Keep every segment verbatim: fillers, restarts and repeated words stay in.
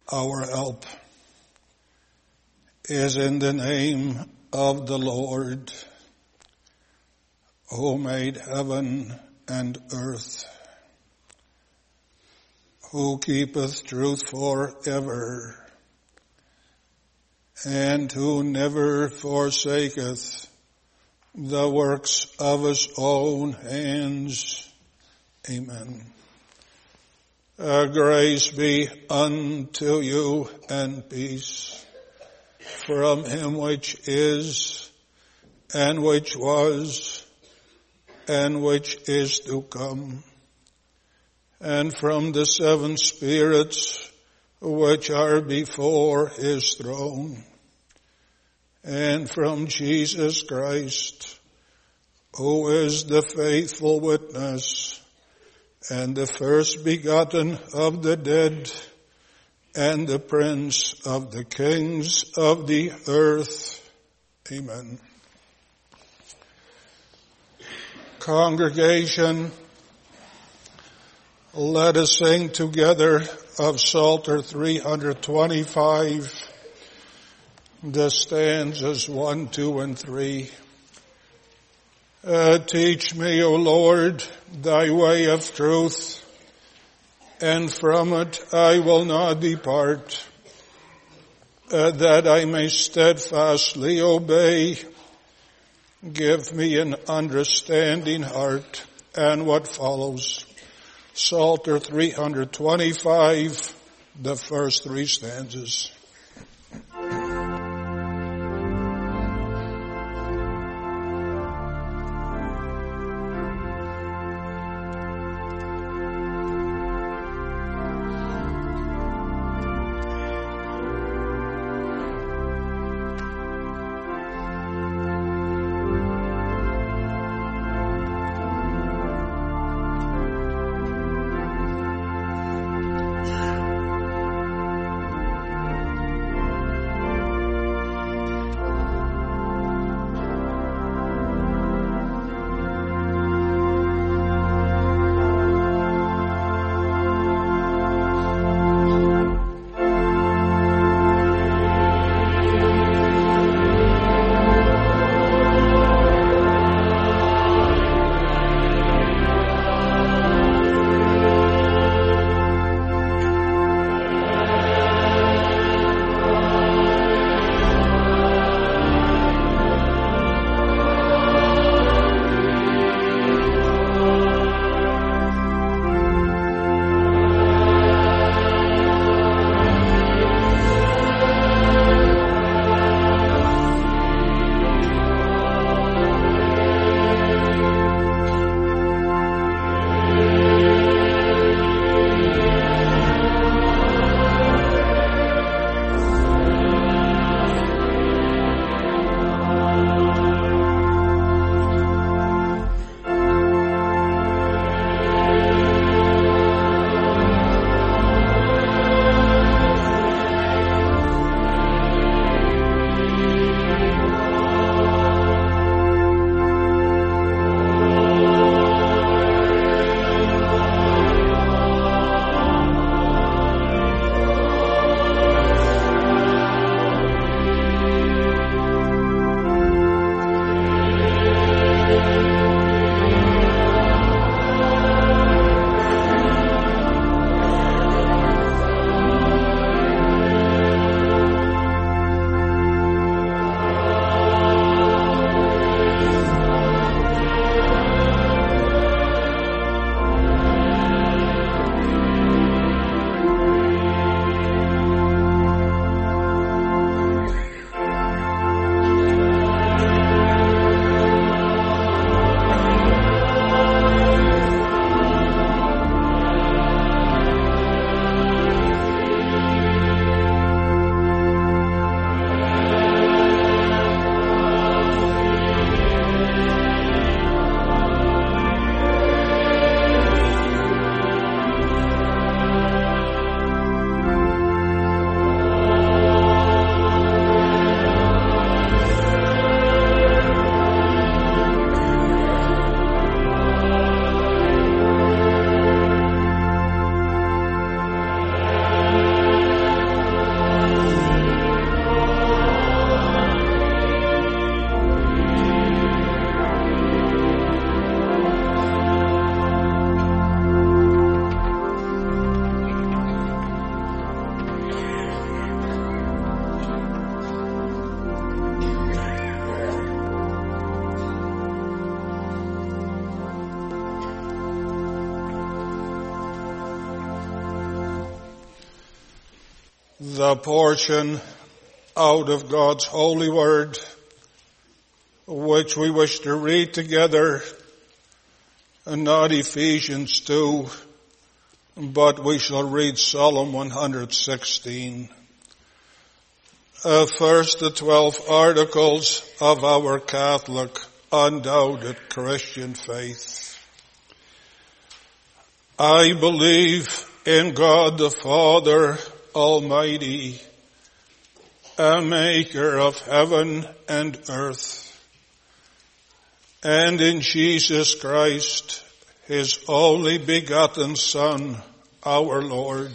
Our help is in the name of the Lord, who made heaven and earth, who keepeth truth forever, and who never forsaketh the works of his own hands. Amen. Uh, grace be unto you and peace from him which is, and which was, and which is to come, and from the seven spirits which are before his throne, and from Jesus Christ, who is the faithful witness, and the first begotten of the dead, and the prince of the kings of the earth. Amen. Congregation, let us sing together of Psalter three twenty-five, the stanzas one, two, and three. Uh, teach me, O Lord, thy way of truth, and from it I will not depart, uh, that I may steadfastly obey. Give me an understanding heart. And what follows? Psalter three twenty-five, the first three stanzas. The portion out of God's holy word, which we wish to read together, and not Ephesians two, but we shall read Psalm one sixteen. Uh, first, the twelve articles of our Catholic, undoubted Christian faith. I believe in God the Father Almighty, a maker of heaven and earth, and in Jesus Christ, his only begotten Son, our Lord,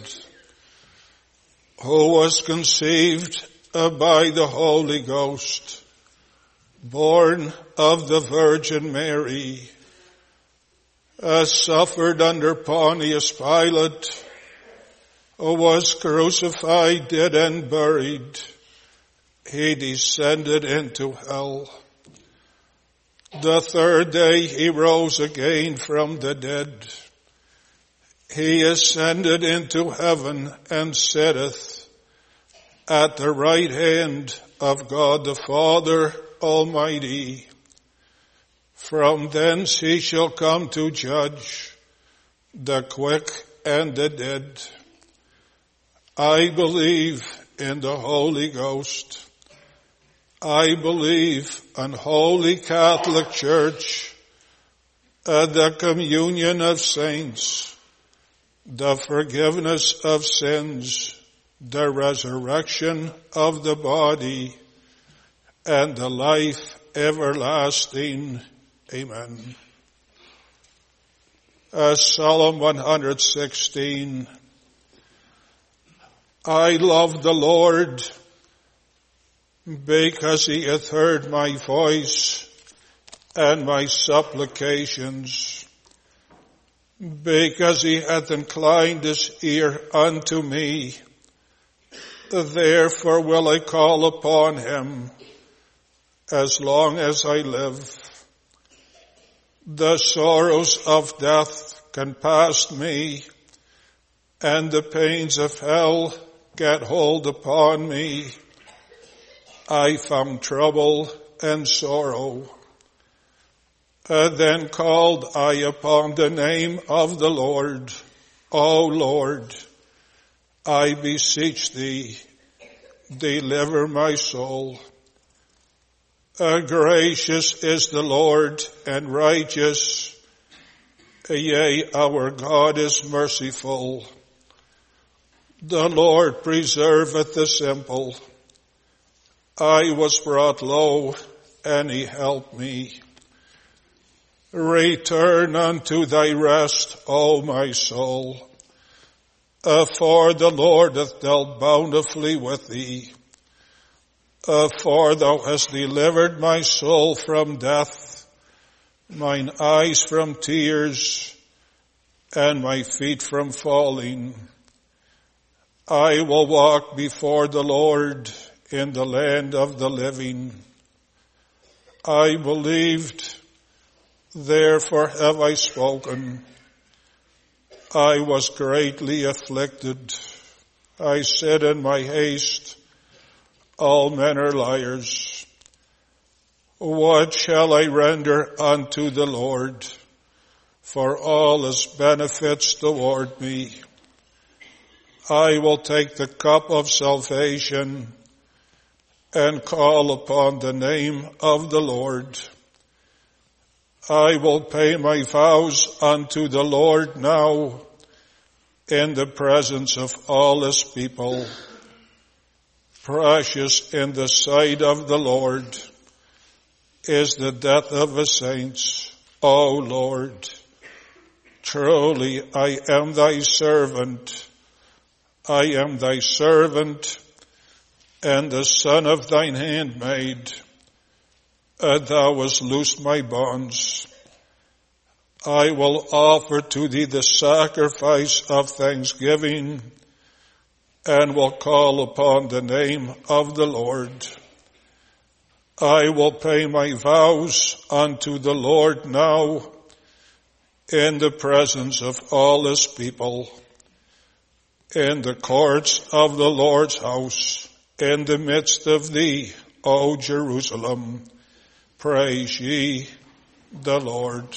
who was conceived by the Holy Ghost, born of the Virgin Mary, uh, suffered under Pontius Pilate, was crucified, dead, and buried. He descended into hell. The third day he rose again from the dead. He ascended into heaven and sitteth at the right hand of God the Father Almighty. From thence he shall come to judge the quick and the dead. I believe in the Holy Ghost. I believe in Holy Catholic Church, uh, the communion of saints, the forgiveness of sins, the resurrection of the body, and the life everlasting. Amen. Uh, Psalm one sixteen. I love the Lord because he hath heard my voice and my supplications, because he hath inclined his ear unto me. Therefore will I call upon him as long as I live. The sorrows of death compassed me, and the pains of hell get hold upon me. I found trouble and sorrow. Uh, then called I upon the name of the Lord. O Lord, I beseech thee, deliver my soul. Uh, gracious is the Lord and righteous. Yea, our God is merciful. The Lord preserveth the simple. I was brought low, and he helped me. Return unto thy rest, O my soul. Uh, for the Lord hath dealt bountifully with thee. Uh, for thou hast delivered my soul from death, mine eyes from tears, and my feet from falling. I will walk before the Lord in the land of the living. I believed, therefore have I spoken. I was greatly afflicted. I said in my haste, all men are liars. What shall I render unto the Lord for all his benefits toward me? I will take the cup of salvation and call upon the name of the Lord. I will pay my vows unto the Lord now in the presence of all his people. Precious in the sight of the Lord is the death of his saints, O Lord. Truly I am thy servant. I am thy servant and the son of thine handmaid. And thou hast loosed my bonds. I will offer to thee the sacrifice of thanksgiving and will call upon the name of the Lord. I will pay my vows unto the Lord now in the presence of all his people. in the courts of the Lord's house, in the midst of thee, O Jerusalem. Praise ye the Lord.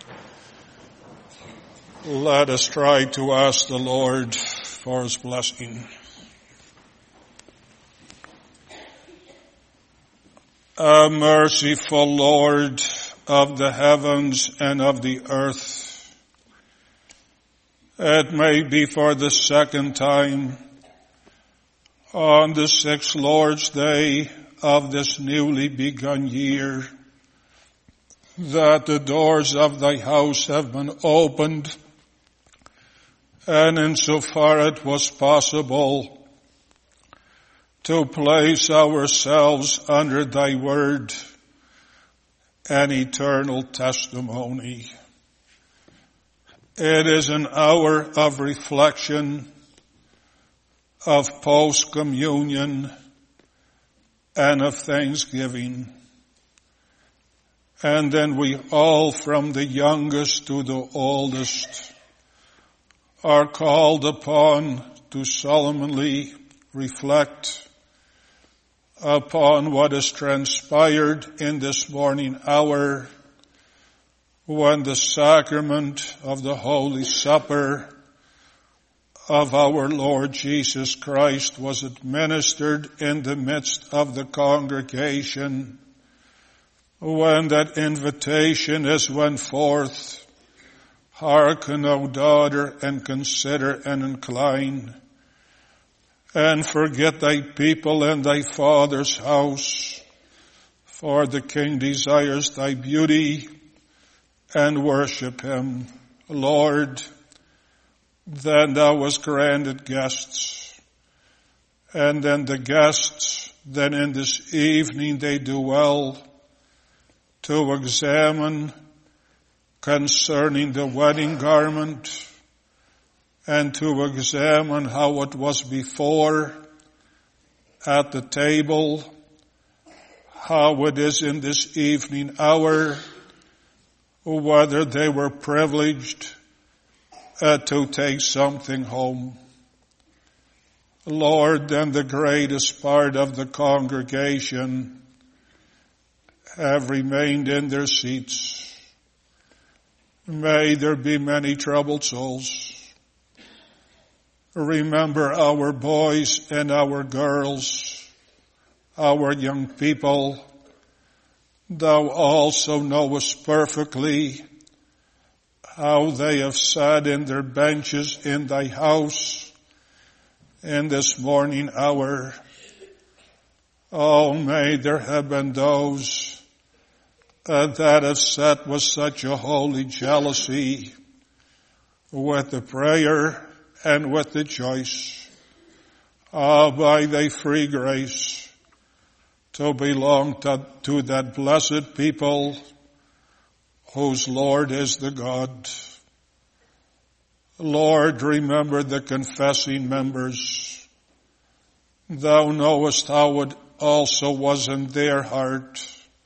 Let us try to ask the Lord for his blessing. A merciful Lord of the heavens and of the earth, it may be for the second time on the sixth Lord's Day of this newly begun year that the doors of thy house have been opened, and insofar it was possible to place ourselves under thy word and eternal testimony. It is an hour of reflection, of post-communion, and of thanksgiving. And then we all, from the youngest to the oldest, are called upon to solemnly reflect upon what has transpired in this morning hour when the sacrament of the Holy Supper of our Lord Jesus Christ was administered in the midst of the congregation, when that invitation is went forth, hearken, O daughter, and consider and incline, and forget thy people and thy father's house, for the King desires thy beauty, and worship him. Lord, then thou wast granted guests, and then the guests, then in this evening they do well to examine concerning the wedding garment, and to examine how it was before at the table, how it is in this evening hour, whether they were privileged uh, to take something home. Lord, then the greatest part of the congregation have remained in their seats. May there be many troubled souls. Remember our boys and our girls, our young people. Thou also knowest perfectly how they have sat in their benches in thy house in this morning hour. Oh, may there have been those uh, that have sat with such a holy jealousy, with the prayer and with the choice, ah, by thy free grace, to belong to, to that blessed people whose Lord is the God. Lord, remember the confessing members. Thou knowest how it also was in their heart.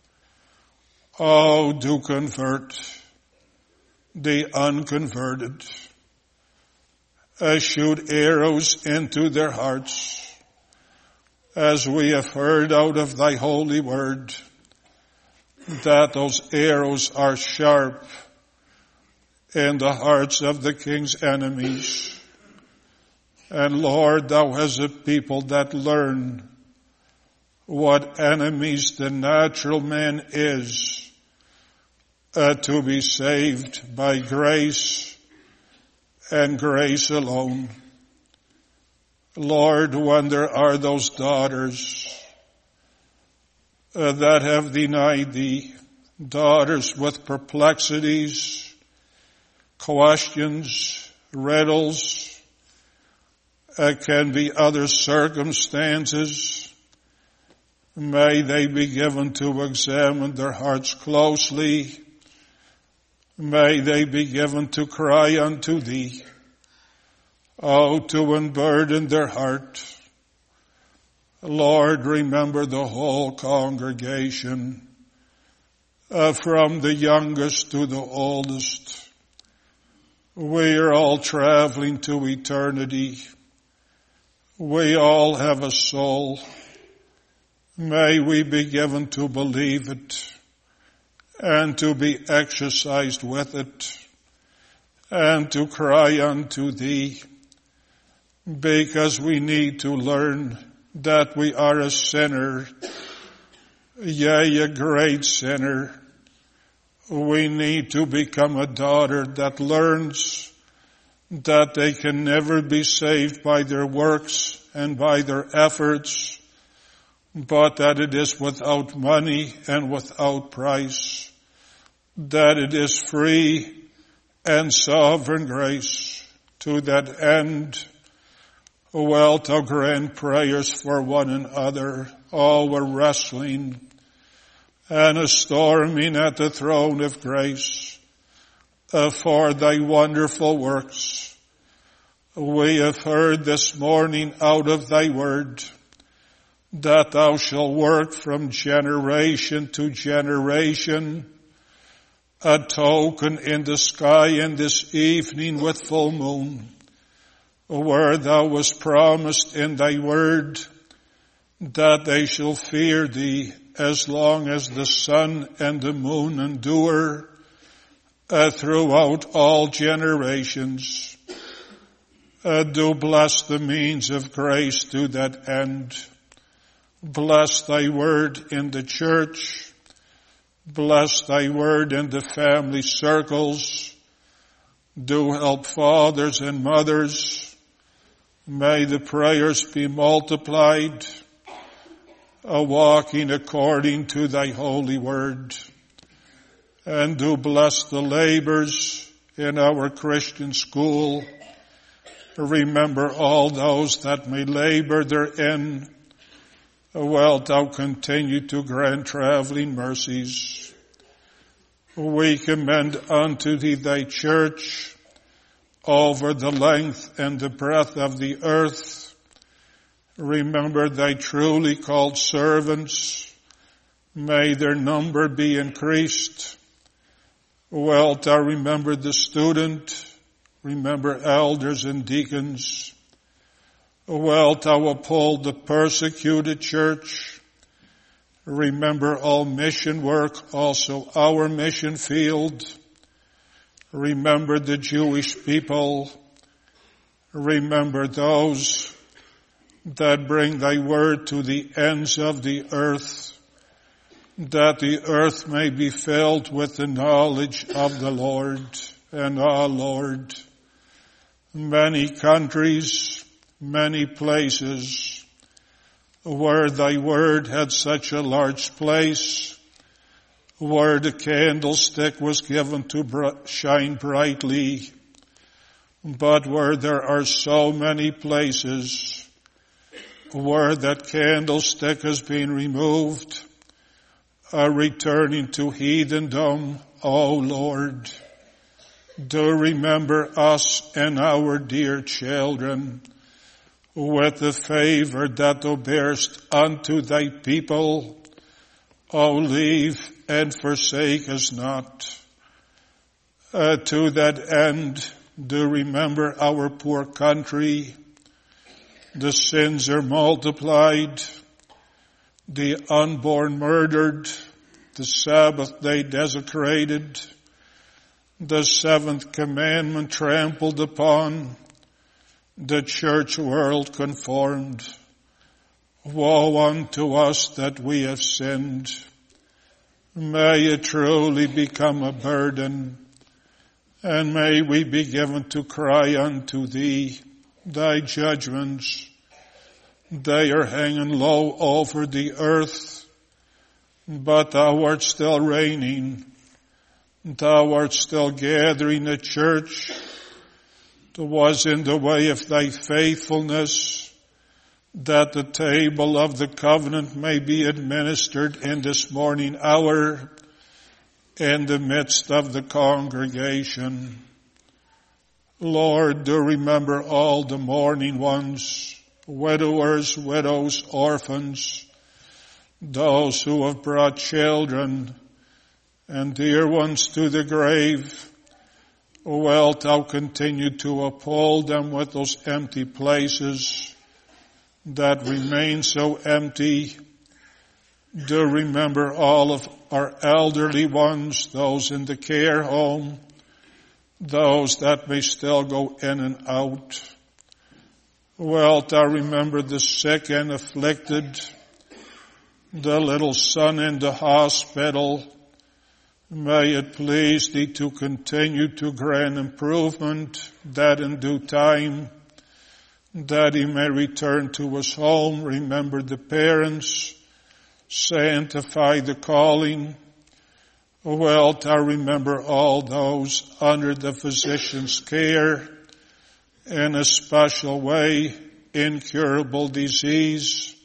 Oh, do convert the unconverted. Uh, shoot arrows into their hearts, as we have heard out of thy holy word, that those arrows are sharp in the hearts of the king's enemies. And Lord, thou hast a people that learn what enemies the natural man is, uh, to be saved by grace and grace alone. Lord, when there are those daughters uh, that have denied thee, daughters with perplexities, questions, riddles, uh, can be other circumstances, may they be given to examine their hearts closely. May they be given to cry unto thee. Oh, to unburden their heart. Lord, remember the whole congregation, uh, from the youngest to the oldest. We are all traveling to eternity. We all have a soul. May we be given to believe it and to be exercised with it and to cry unto thee, because we need to learn that we are a sinner, yea, a great sinner. We need to become a daughter that learns that they can never be saved by their works and by their efforts, but that it is without money and without price, that it is free and sovereign grace. To that end, wilt thou grant prayers for one another. All were wrestling and a storming at the throne of grace uh, for thy wonderful works. We have heard this morning out of thy word that thou shalt work from generation to generation, a token in the sky in this evening with full moon, where thou wast promised in thy word that they shall fear thee as long as the sun and the moon endure uh, throughout all generations. Uh, do bless the means of grace to that end. Bless thy word in the church. Bless thy word in the family circles. Do help fathers and mothers. May the prayers be multiplied, a walking according to thy holy word. And do bless the labors in our Christian school. Remember all those that may labor therein. Wilt thou continue to grant traveling mercies. We commend unto thee thy church over the length and the breadth of the earth. Remember thy truly called servants. May their number be increased. Wilt thou remember the student. Remember elders and deacons. Wilt thou uphold the persecuted church. Remember all mission work, also our mission field. Remember the Jewish people. Remember those that bring thy word to the ends of the earth, that the earth may be filled with the knowledge of the Lord. And our Lord, many countries, many places where thy word had such a large place, where the candlestick was given to br- shine brightly, but where there are so many places where that candlestick has been removed, are returning to heathendom. O Lord, do remember us and our dear children with the favor that thou bearest unto thy people. O leave and forsake us not. Uh, to that end, do remember our poor country. The sins are multiplied, the unborn murdered, the Sabbath day desecrated, the seventh commandment trampled upon, the church world conformed. Woe unto us that we have sinned. May it truly become a burden, and may we be given to cry unto thee. Thy judgments, they are hanging low over the earth, but thou art still reigning. Thou art still gathering a church that was in the way of thy faithfulness, that the table of the covenant may be administered in this morning hour in the midst of the congregation. Lord, do remember all the mourning ones, widowers, widows, orphans, those who have brought children and dear ones to the grave. Wilt thou continue to uphold them with those empty places that remain so empty. Do remember all of our elderly ones, those in the care home, those that may still go in and out. Wilt thou remember the sick and afflicted, the little son in the hospital. May it please thee to continue to grant improvement, that in due time, that he may return to his home. Remember the parents, sanctify the calling. Wilt thou remember all those under the physician's care, in a special way, incurable disease,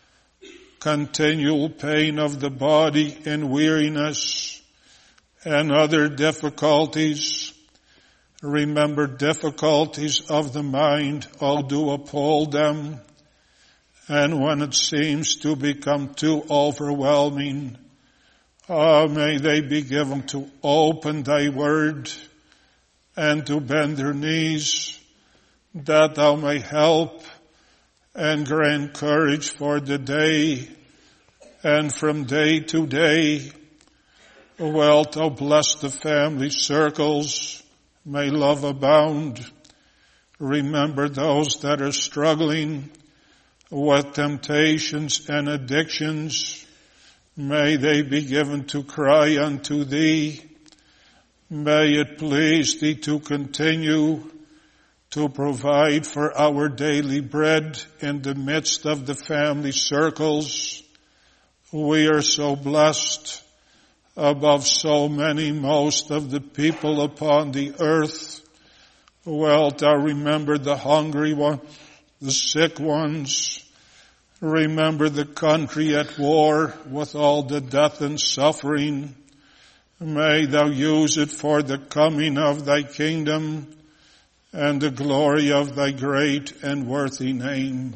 continual pain of the body and weariness, and other difficulties. Remember difficulties of the mind, all do uphold them, and when it seems to become too overwhelming, ah, may they be given to open thy word and to bend their knees, that thou may help and grant courage for the day, and from day to day. Wilt thou bless the family circles, may love abound. Remember those that are struggling with temptations and addictions. May they be given to cry unto thee. May it please thee to continue to provide for our daily bread in the midst of the family circles. We are so blessed above so many, most of the people upon the earth. Wilt thou remember the hungry one, the sick ones. Remember the country at war with all the death and suffering. May thou use it for the coming of thy kingdom and the glory of thy great and worthy name.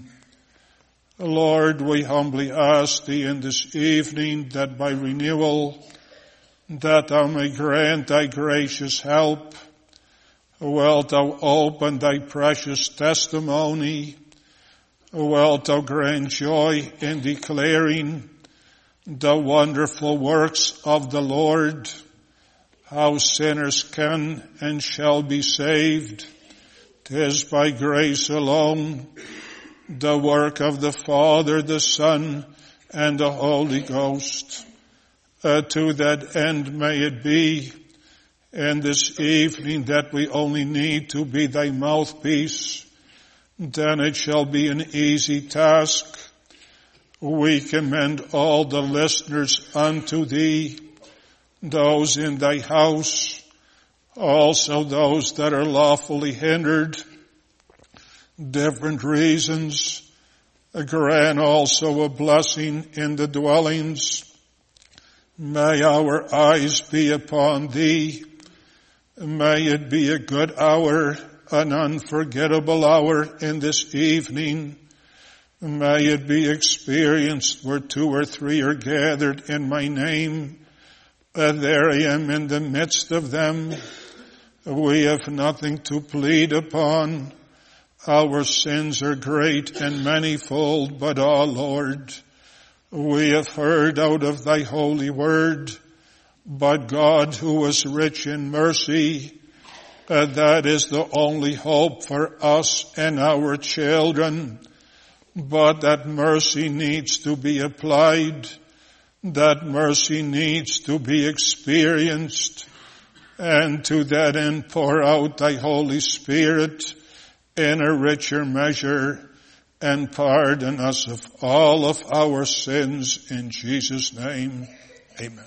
Lord, we humbly ask thee in this evening that by renewal, that thou may grant thy gracious help. Wilt thou open thy precious testimony? Wilt thou grant joy in declaring the wonderful works of the Lord, how sinners can and shall be saved? 'Tis by grace alone, the work of the Father, the Son, and the Holy Ghost. Uh, to that end may it be in this evening that we only need to be thy mouthpiece. Then it shall be an easy task. We commend all the listeners unto thee, those in thy house, also those that are lawfully hindered, different reasons. Grant also a blessing in the dwellings. May our eyes be upon thee. May it be a good hour, an unforgettable hour in this evening. May it be experienced where two or three are gathered in my name. Uh, there I am in the midst of them. We have nothing to plead upon. Our sins are great and manifold, but, ah, Lord, we have heard out of thy holy word, but God, who is rich in mercy, uh, that is the only hope for us and our children. But that mercy needs to be applied. That mercy needs to be experienced. And to that end, pour out thy Holy Spirit in a richer measure and pardon us of all of our sins in Jesus' name. Amen.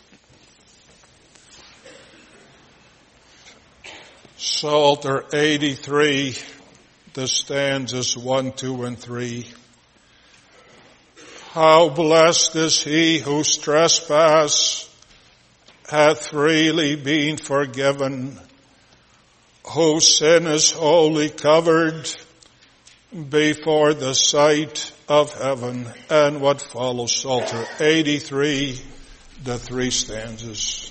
Psalter eighty-three, the stanzas one, two, and three. How blessed is he whose trespass hath freely been forgiven, whose sin is wholly covered before the sight of heaven. And what follows, Psalter eighty-three, the three stanzas.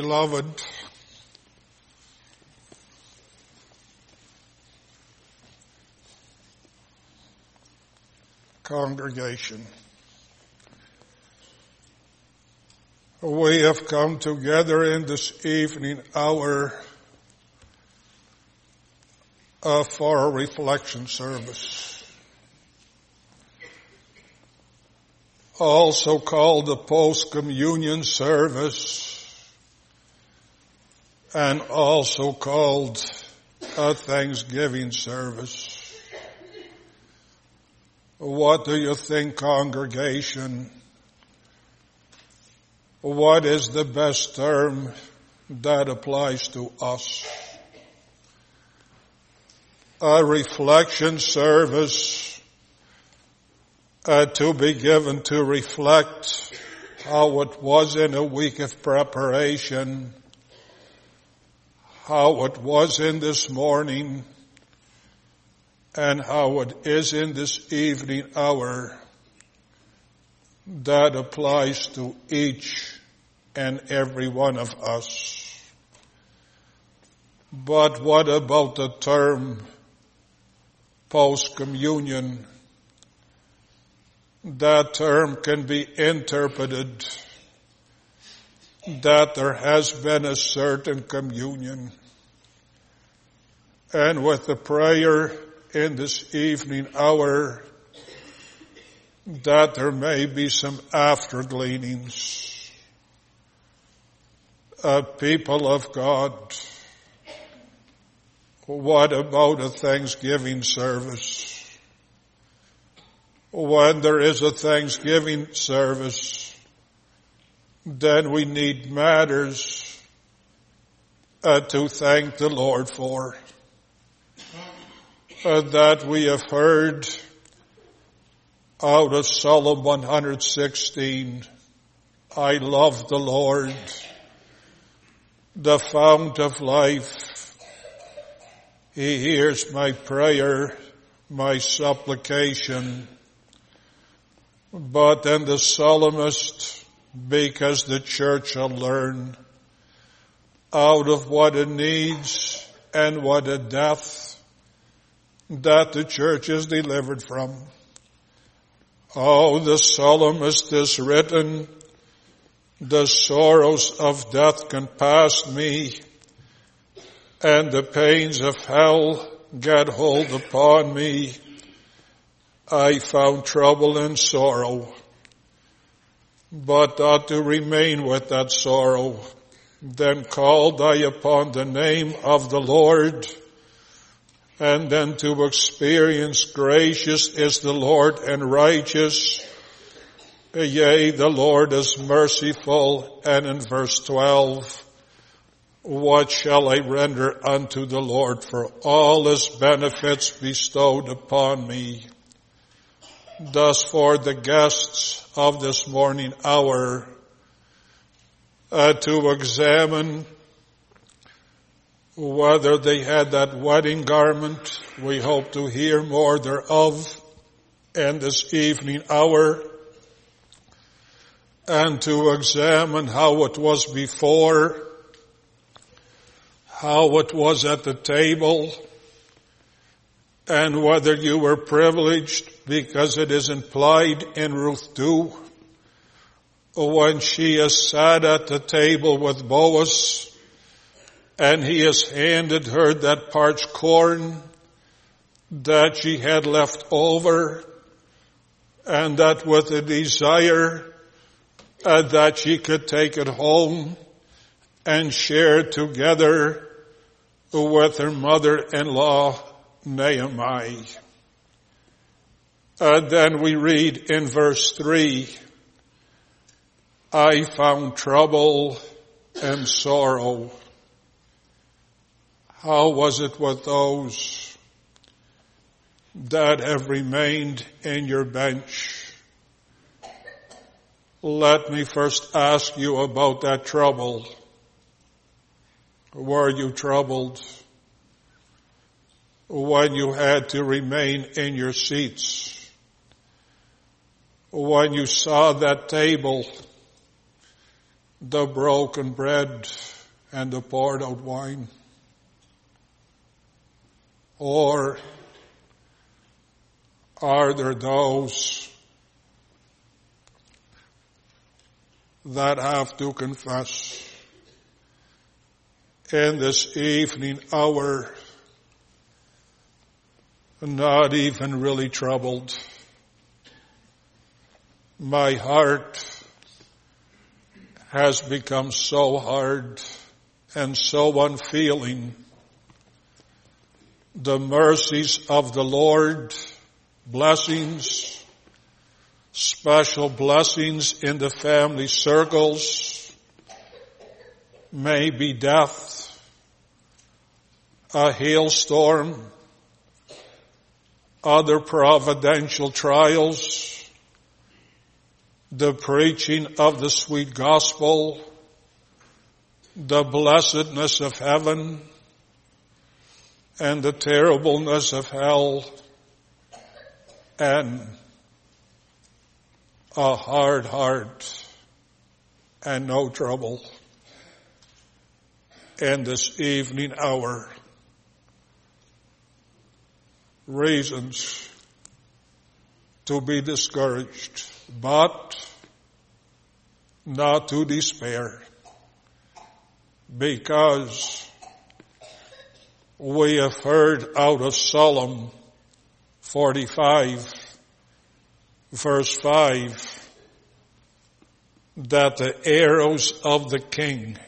beloved, congregation, we have come together in this evening hour uh, for a reflection service, also called the post-communion service, and also called a Thanksgiving service. What do you think, congregation? What is the best term that applies to us? A reflection service uh, to be given to reflect how it was in a week of preparation, how it was in this morning, and how it is in this evening hour. That applies to each and every one of us. But what about the term post-communion? That term can be interpreted that there has been a certain communion. And with the prayer in this evening hour, that there may be some after gleanings. Uh, people of God, what about a Thanksgiving service? When there is a Thanksgiving service, then we need matters uh, to thank the Lord for. Uh, that we have heard out of Psalm one sixteen, I love the Lord, the fount of life. He hears my prayer, my supplication. But then the psalmist, because the church shall learn out of what it needs and what a death that the church is delivered from. Oh, the psalmist is written, the sorrows of death compassed me, and the pains of hell get hold upon me. I found trouble and sorrow, but ought to remain with that sorrow. Then called I upon the name of the Lord, and then to experience gracious is the Lord and righteous. Yea, the Lord is merciful. And in verse twelve, what shall I render unto the Lord for all his benefits bestowed upon me? Thus for the guests of this morning hour, uh, to examine whether they had that wedding garment. We hope to hear more thereof in this evening hour. And to examine how it was before, how it was at the table, and whether you were privileged, because it is implied in Ruth two, when she has sat at the table with Boaz, and he has handed her that parched corn that she had left over, and that with a desire uh, that she could take it home and share together with her mother-in-law, Naomi. And then we read in verse three, I found trouble and sorrow. How was it with those that have remained in your bench? Let me first ask you about that trouble. Were you troubled when you had to remain in your seats? When you saw that table, the broken bread, and the poured out wine? Or are there those that have to confess in this evening hour, not even really troubled? My heart has become so hard and so unfeeling. The mercies of the Lord, blessings, special blessings in the family circles, maybe death, a hailstorm, other providential trials, the preaching of the sweet gospel, the blessedness of heaven, and the terribleness of hell, and a hard heart and no trouble. In this evening hour, reasons to be discouraged, but not to despair, because we have heard out of Psalm forty-five, verse five, that the arrows of the king,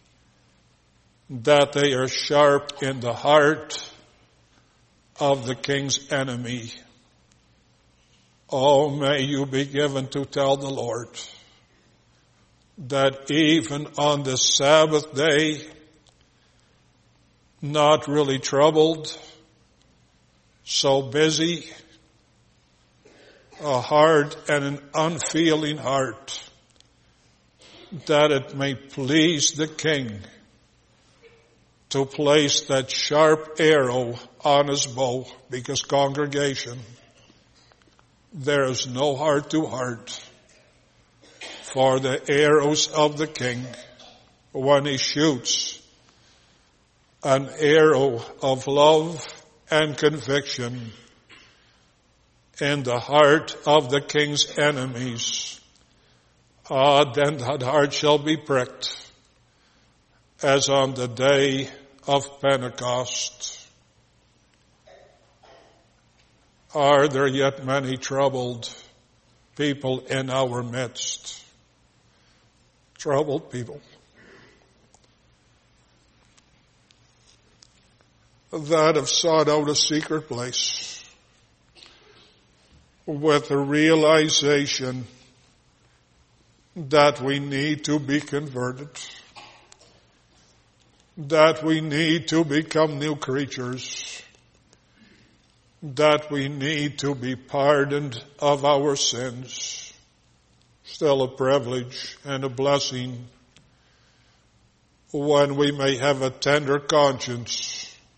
that they are sharp in the heart of the king's enemy. Oh, may you be given to tell the Lord that even on the Sabbath day, not really troubled, so busy, a hard and an unfeeling heart, that it may please the king to place that sharp arrow on his bow, because congregation, there is no heart to heart for the arrows of the king when he shoots an arrow of love and conviction in the heart of the king's enemies. Ah, then that heart shall be pricked as on the day of Pentecost. Are there yet many troubled people in our midst? Troubled people that have sought out a secret place with the realization that we need to be converted, that we need to become new creatures, that we need to be pardoned of our sins. Still a privilege and a blessing when we may have a tender conscience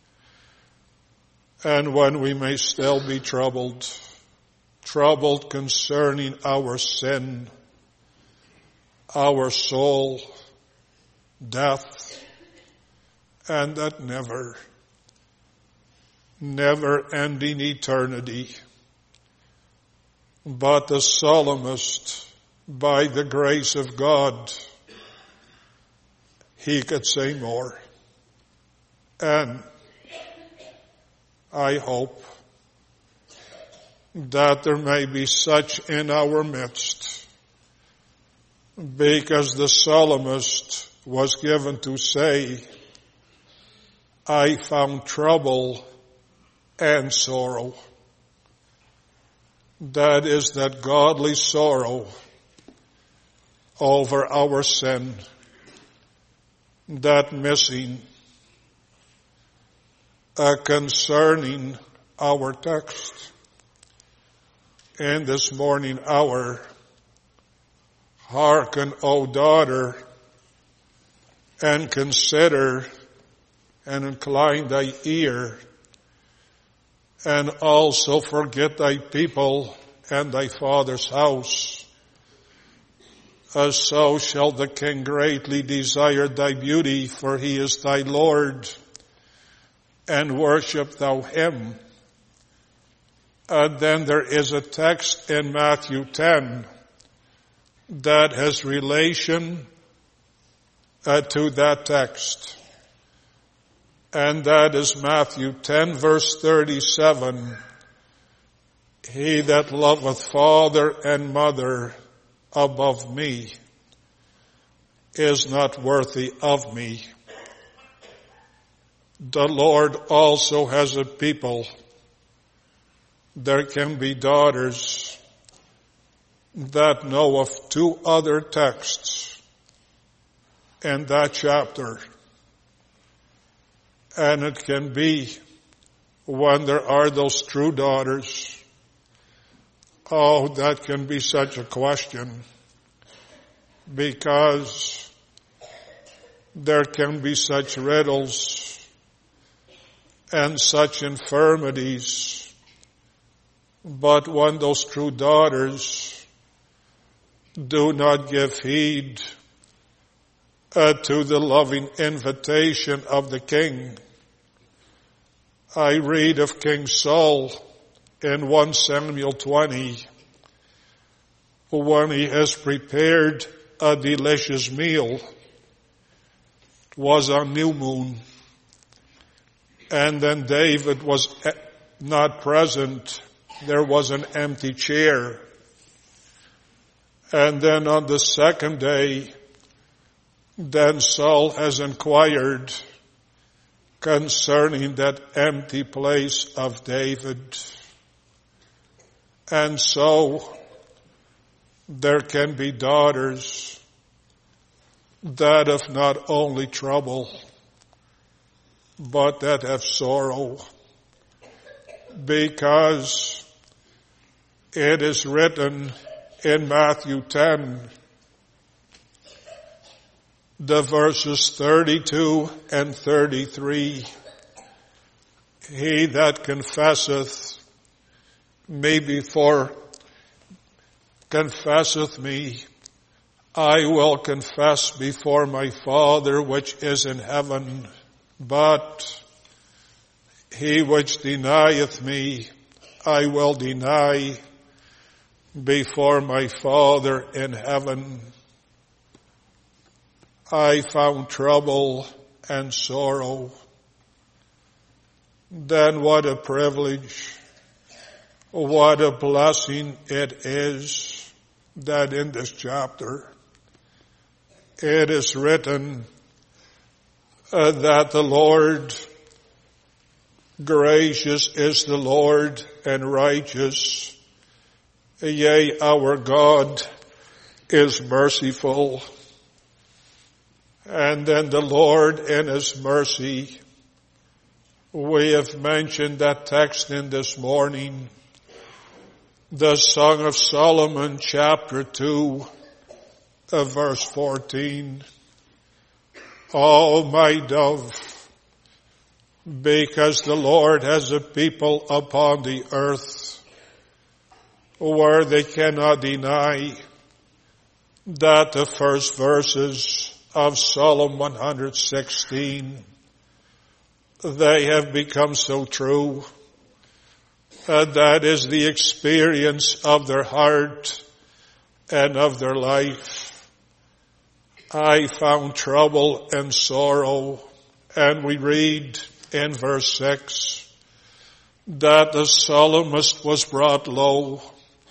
and when we may still be troubled, troubled concerning our sin, our soul, death, and that never, never-ending eternity. But the psalmist, by the grace of God, he could say more. And I hope that there may be such in our midst, because the psalmist was given to say, I found trouble and sorrow. That is that godly sorrow over our sin, that missing uh, concerning our text in this morning hour. Hearken, O daughter, and consider and incline thy ear, and also forget thy people and thy father's house, uh, so shall the king greatly desire thy beauty, for he is thy Lord, and worship thou him. And then there is a text in Matthew ten that has relation uh, to that text. And that is Matthew ten verse thirty-seven. He that loveth father and mother above me is not worthy of me. The Lord also has a people. There can be daughters that know of two other texts in that chapter. And it can be when there are those true daughters. Oh, that can be such a question, because there can be such riddles and such infirmities. But when those true daughters do not give heed uh, to the loving invitation of the king, I read of King Saul in First Samuel twenty, when he has prepared a delicious meal. It was on new moon, and then David was not present. There was an empty chair. And then on the second day, then Saul has inquired concerning that empty place of David. And so there can be daughters that have not only trouble, but that have sorrow, because it is written in Matthew ten, the verses thirty-two and thirty-three, he that confesseth me before, confesseth me, I will confess before my Father which is in heaven. But he which denieth me, I will deny before my Father in heaven. I found trouble and sorrow. Then what a privilege, what a blessing it is that in this chapter it is written uh, that the Lord, gracious is the Lord and righteous. Yea, our God is merciful. And then the Lord in His mercy, we have mentioned that text in this morning, the Song of Solomon, chapter two, of verse fourteen. Oh, my dove, because the Lord has a people upon the earth where they cannot deny that the first verses of Psalm one hundred sixteen, they have become so true. Uh, that is the experience of their heart and of their life. I found trouble and sorrow, and we read in verse six that the psalmist was brought low.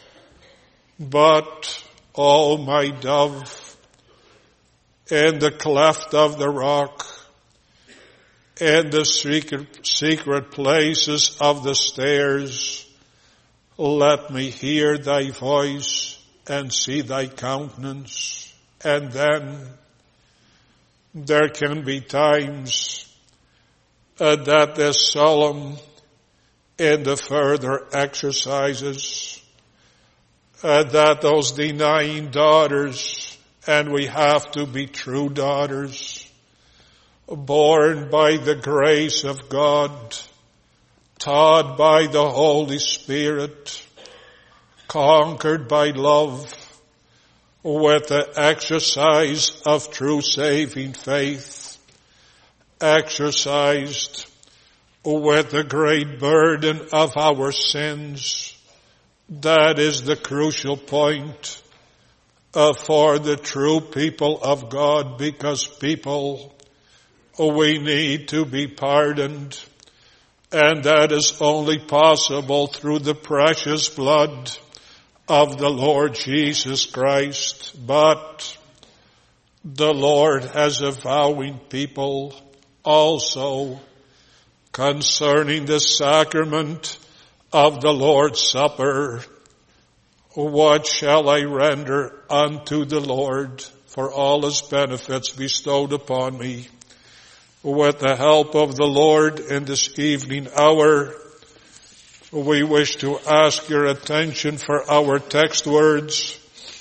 But, oh my dove, in the cleft of the rock, in the secret, secret places of the stairs, let me hear thy voice and see thy countenance. And then there can be times uh, that this psalm in the further exercises Uh, that those denying daughters, and we have to be true daughters, born by the grace of God, taught by the Holy Spirit, conquered by love, with the exercise of true saving faith, exercised with the great burden of our sins. That is the crucial point uh, for the true people of God, because people, we need to be pardoned, and that is only possible through the precious blood of the Lord Jesus Christ. But the Lord has a vowing people also concerning the sacrament of the Lord's Supper. What shall I render unto the Lord for all his benefits bestowed upon me? With the help of the Lord in this evening hour, we wish to ask your attention for our text words,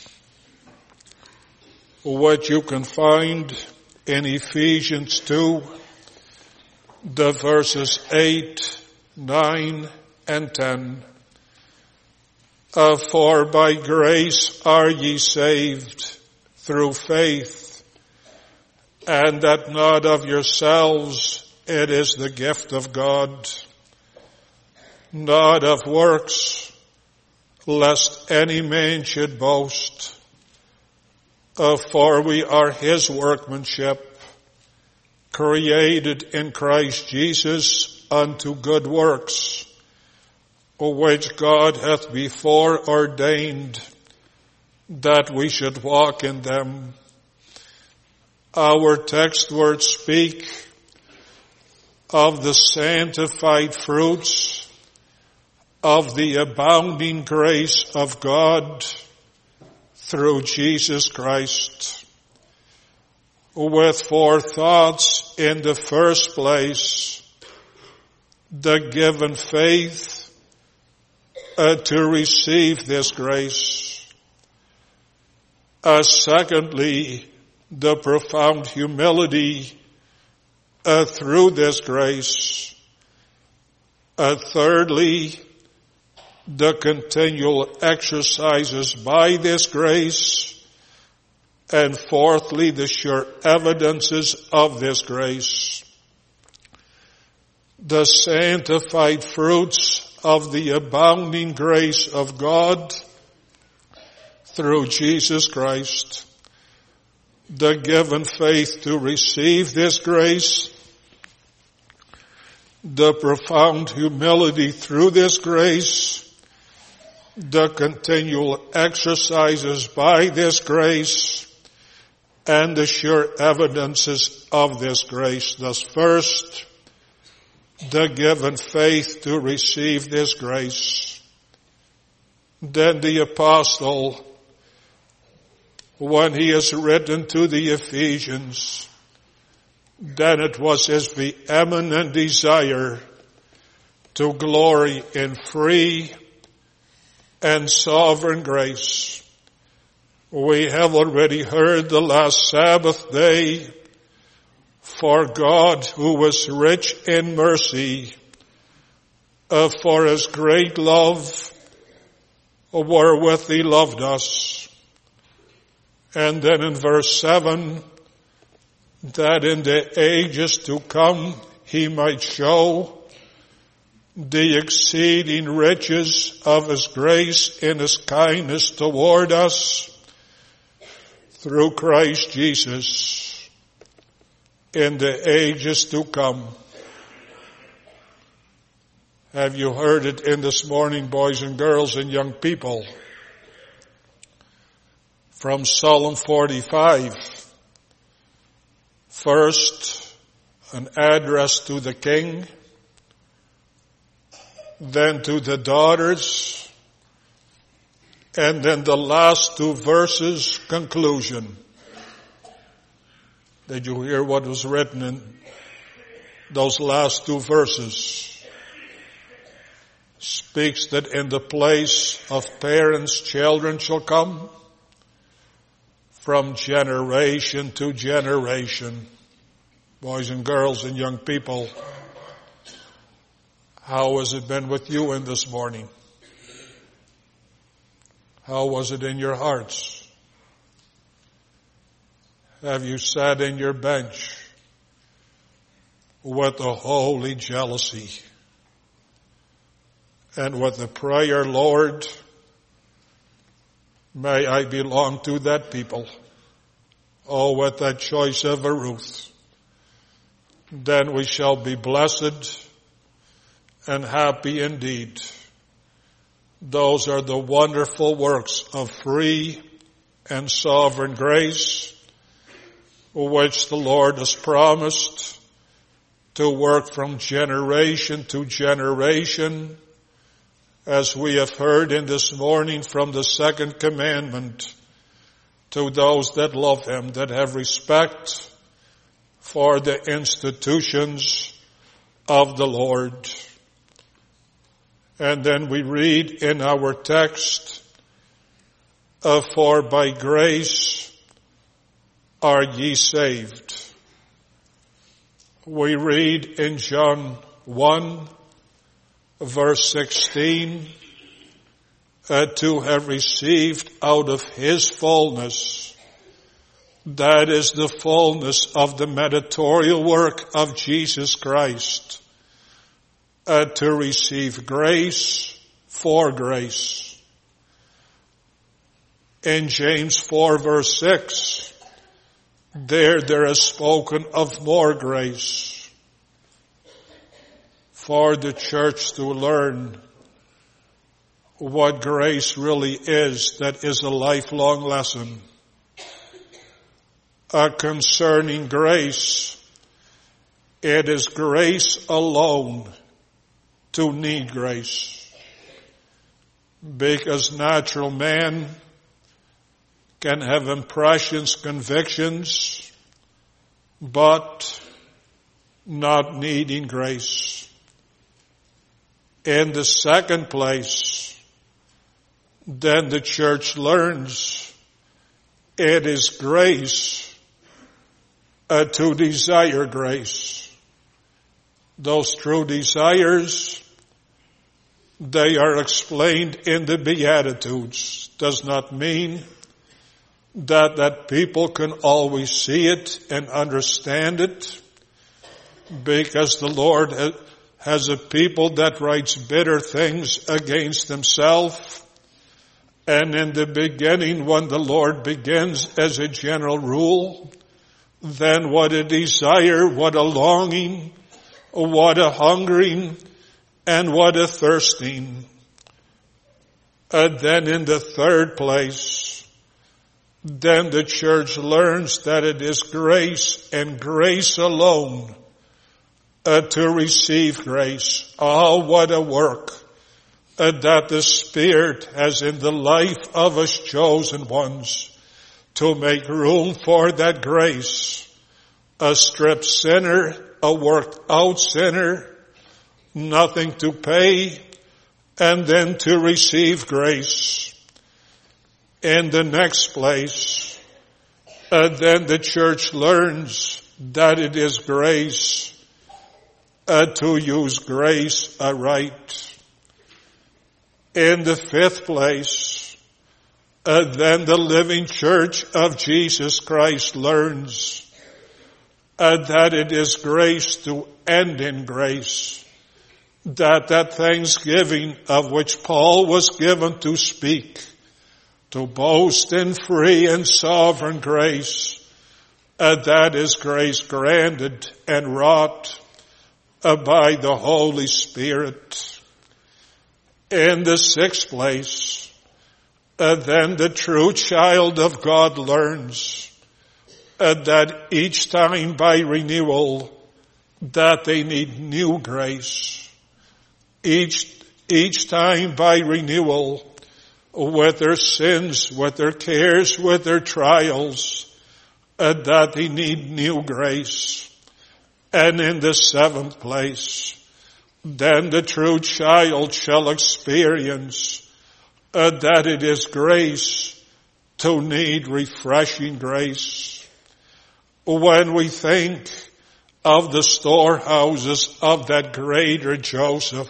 which you can find in Ephesians two, the verses eight, nine, and ten. Uh, for by grace are ye saved through faith, and that not of yourselves, it is the gift of God, not of works, lest any man should boast. Uh, for we are his workmanship, created in Christ Jesus unto good works, which God hath before ordained that we should walk in them. Our text words speak of the sanctified fruits of the abounding grace of God through Jesus Christ, with four thoughts. In the first place, the given faith uh, to receive this grace. Uh, secondly, the profound humility uh, through this grace. Uh, thirdly, the continual exercises by this grace. And fourthly, the sure evidences of this grace. The sanctified fruits of the abounding grace of God through Jesus Christ. The given faith to receive this grace. The profound humility through this grace. The continual exercises by this grace. And the sure evidences of this grace. Thus first, the given faith to receive this grace. Then the apostle, when he has written to the Ephesians, then it was his vehement desire to glory in free and sovereign grace. We have already heard the last Sabbath day, for God, who was rich in mercy, uh, for his great love wherewith he loved us. And then in verse seven, that in the ages to come he might show the exceeding riches of his grace in his kindness toward us through Christ Jesus in the ages to come. Have you heard it in this morning, boys and girls and young people? From Psalm forty-five. First, an address to the king, then to the daughters, and then the last two verses, conclusion. Did you hear what was written in those last two verses? Speaks that in the place of parents, children shall come from generation to generation. Boys and girls and young people, how has it been with you in this morning? How was it in your hearts? have you sat in your bench with a holy jealousy and with the prayer, Lord, may I belong to that people. Oh, with that choice of a Ruth, then we shall be blessed and happy indeed. Those are the wonderful works of free and sovereign grace, which the Lord has promised to work from generation to generation, as we have heard in this morning from the second commandment, to those that love him, that have respect for the institutions of the Lord. And then we read in our text, uh, for by grace are ye saved. We read in John one, verse sixteen, uh, to have received out of his fullness, that is the fullness of the mediatorial work of Jesus Christ, uh, to receive grace for grace. In James four, verse six, there, there is spoken of more grace for the church to learn what grace really is. That is a lifelong lesson. Uh, concerning grace, it is grace alone to need grace, because natural man can have impressions, convictions, but not needing grace. In the second place, then the church learns it is grace uh, to desire grace. Those true desires, they are explained in the Beatitudes. Does not mean that that people can always see it and understand it, because the Lord has a people that writes bitter things against himself. And in the beginning, when the Lord begins as a general rule, then what a desire, what a longing, what a hungering, and what a thirsting. And then in the third place, then the church learns that it is grace and grace alone uh, to receive grace. Oh, what a work uh, that the Spirit has in the life of us chosen ones to make room for that grace. A stripped sinner, a worked out sinner, nothing to pay, and then to receive grace. In the next place, uh, then the church learns that it is grace uh, to use grace aright. In the fifth place, uh, then the living church of Jesus Christ learns uh, that it is grace to end in grace. That that thanksgiving of which Paul was given to speak, to boast in free and sovereign grace, uh, that is grace granted and wrought uh, by the Holy Spirit. In the sixth place, uh, then the true child of God learns uh, that each time by renewal that they need new grace. Each, each time by renewal, with their sins, with their cares, with their trials, uh, that they need new grace. And in the seventh place, then the true child shall experience uh, that it is grace to need refreshing grace. When we think of the storehouses of that greater Joseph,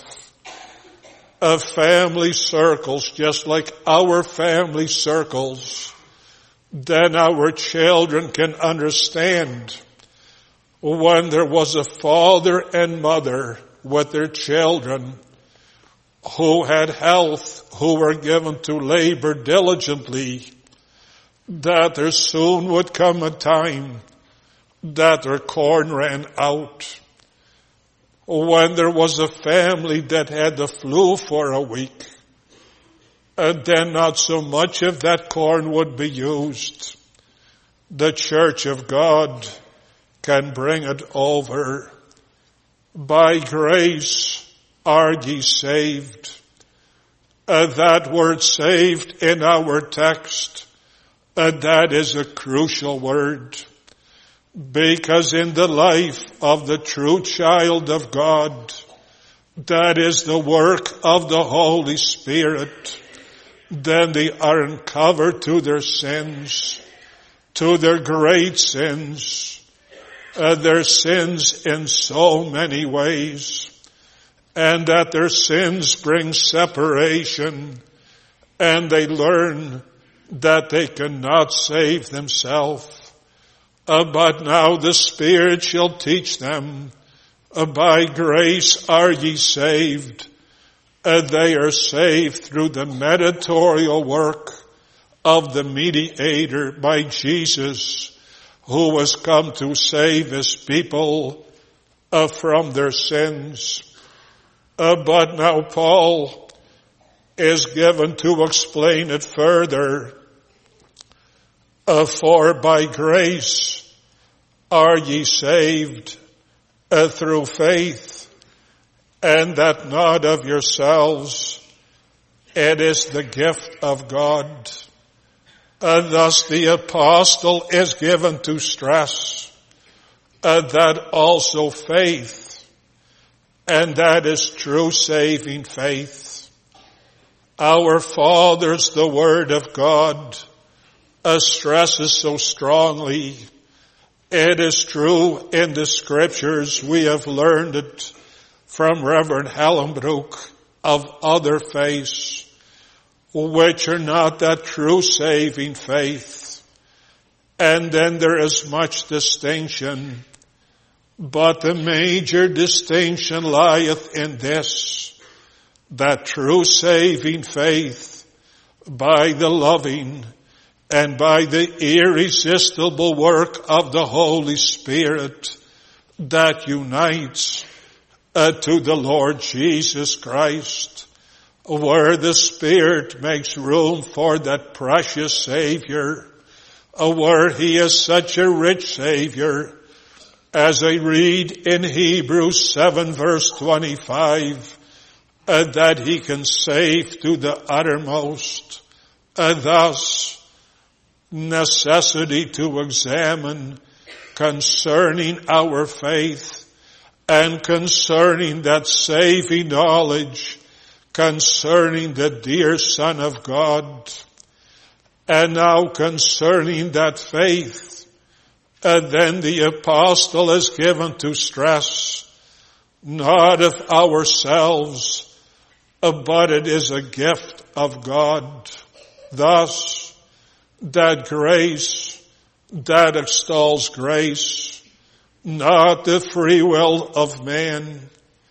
of family circles, just like our family circles, then our children can understand when there was a father and mother with their children who had health, who were given to labor diligently, that there soon would come a time that their corn ran out. When there was a family that had the flu for a week, and then not so much of that corn would be used. The church of God can bring it over. By grace are ye saved. Uh, that word saved in our text, uh, that is a crucial word. Because in the life of the true child of God, that is the work of the Holy Spirit, then they are uncovered to their sins, to their great sins, uh, their sins in so many ways, and that their sins bring separation, and they learn that they cannot save themselves. Uh, but now the Spirit shall teach them, uh, by grace are ye saved. Uh, they are saved through the mediatorial work of the mediator by Jesus, who was come to save his people uh, from their sins. Uh, but now Paul is given to explain it further. Uh, for by grace are ye saved uh, through faith, and that not of yourselves, it is the gift of God. Uh, thus the apostle is given to stress uh, that also faith, and that is true saving faith. Our fathers, the Word of God, Uh, stresses so strongly. It is true in the scriptures. We have learned it from Reverend Hellenbroek of other faiths, which are not that true saving faith. And then there is much distinction, but the major distinction lieth in this, that true saving faith by the loving and by the irresistible work of the Holy Spirit that unites uh, to the Lord Jesus Christ, where the Spirit makes room for that precious Savior, uh, where He is such a rich Savior, as I read in Hebrews seven verse twenty-five, uh, that He can save to the uttermost. Uh, thus, necessity to examine concerning our faith and concerning that saving knowledge concerning the dear Son of God, and now concerning that faith, and then the apostle is given to stress not of ourselves, but it is a gift of God. Thus, that grace, that extols grace, not the free will of man.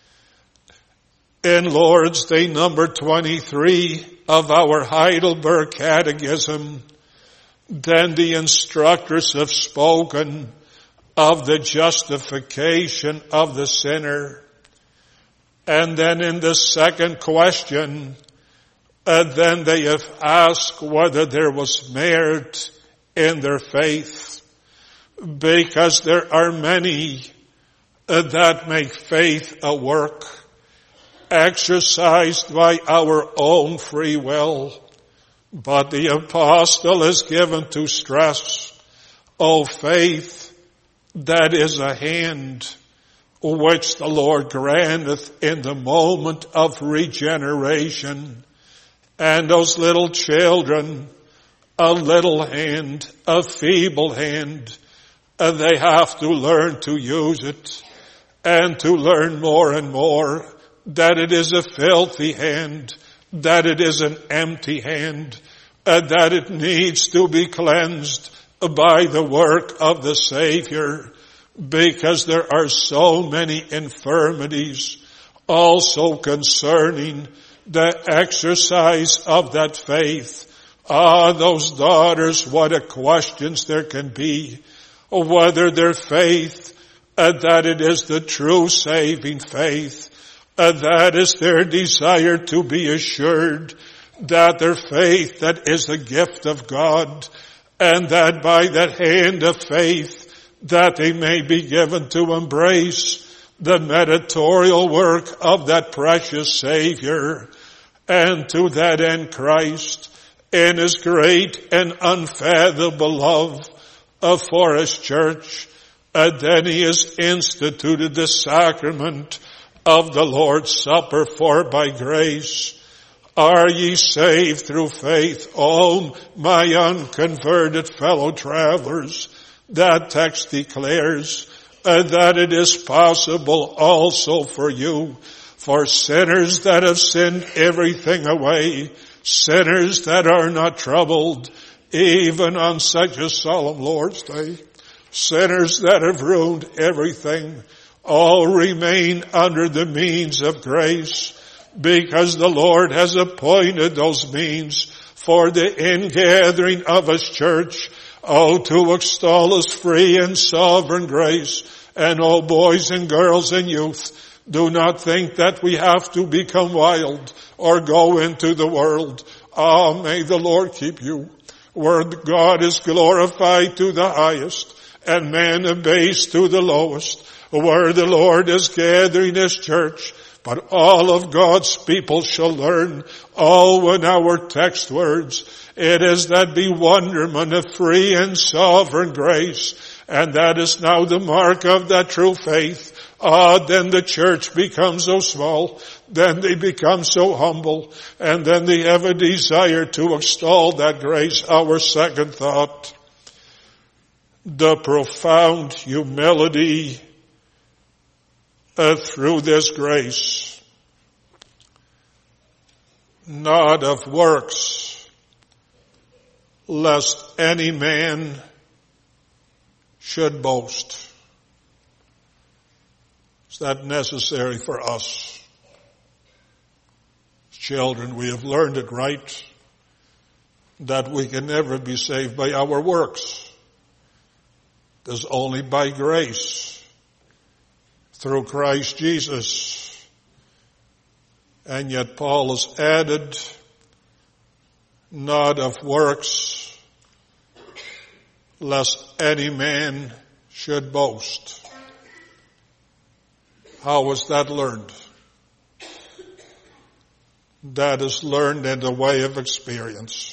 In Lord's Day number twenty-three of our Heidelberg Catechism, then the instructors have spoken of the justification of the sinner. And then in the second question, and then they have asked whether there was merit in their faith, because there are many uh, that make faith a work exercised by our own free will. But the apostle is given to stress, oh, faith, that is a hand which the Lord granteth in the moment of regeneration. And those little children, a little hand, a feeble hand, and they have to learn to use it and to learn more and more that it is a filthy hand, that it is an empty hand, uh, that it needs to be cleansed by the work of the Savior, because there are so many infirmities also concerning the exercise of that faith. Ah, those daughters, what a questions there can be, whether their faith, uh, that it is the true saving faith, uh, that is their desire to be assured that their faith, that is the gift of God, and that by that hand of faith, that they may be given to embrace the mediatorial work of that precious Savior. And to that end Christ, in his great and unfathomable love for his church, and then he has instituted the sacrament of the Lord's Supper, for by grace are ye saved through faith. Oh, my unconverted fellow travelers, that text declares uh, that it is possible also for you, for sinners that have sinned everything away, sinners that are not troubled, even on such a solemn Lord's Day, sinners that have ruined everything, all remain under the means of grace, because the Lord has appointed those means for the ingathering of his church. Oh, to extol his free and sovereign grace. And oh, boys and girls and youth, do not think that we have to become wild or go into the world. Ah, oh, may the Lord keep you, where God is glorified to the highest and man abased to the lowest, where the Lord is gathering his church. But all of God's people shall learn, oh, in our text words, it is that bewilderment of free and sovereign grace, and that is now the mark of that true faith. Ah, then the church becomes so small, then they become so humble, and then they have a desire to extol that grace. Our second thought, the profound humility Uh, through this grace, not of works, lest any man should boast. Is that necessary for us? Children, we have learned it right, that we can never be saved by our works. It is only by grace, through Christ Jesus. And yet Paul has added, not of works, lest any man should boast. How was that learned? That is learned in the way of experience.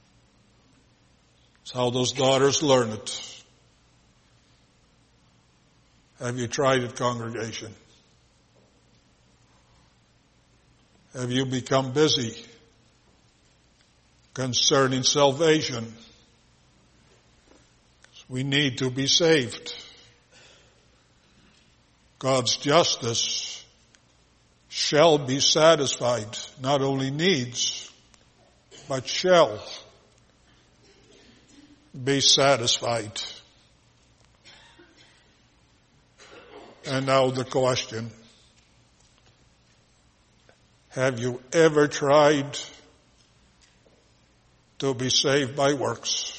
It's how those daughters learn it. Have you tried it, congregation? Have you become busy concerning salvation? We need to be saved. God's justice shall be satisfied, not only needs, but shall be satisfied. And now the question, have you ever tried to be saved by works?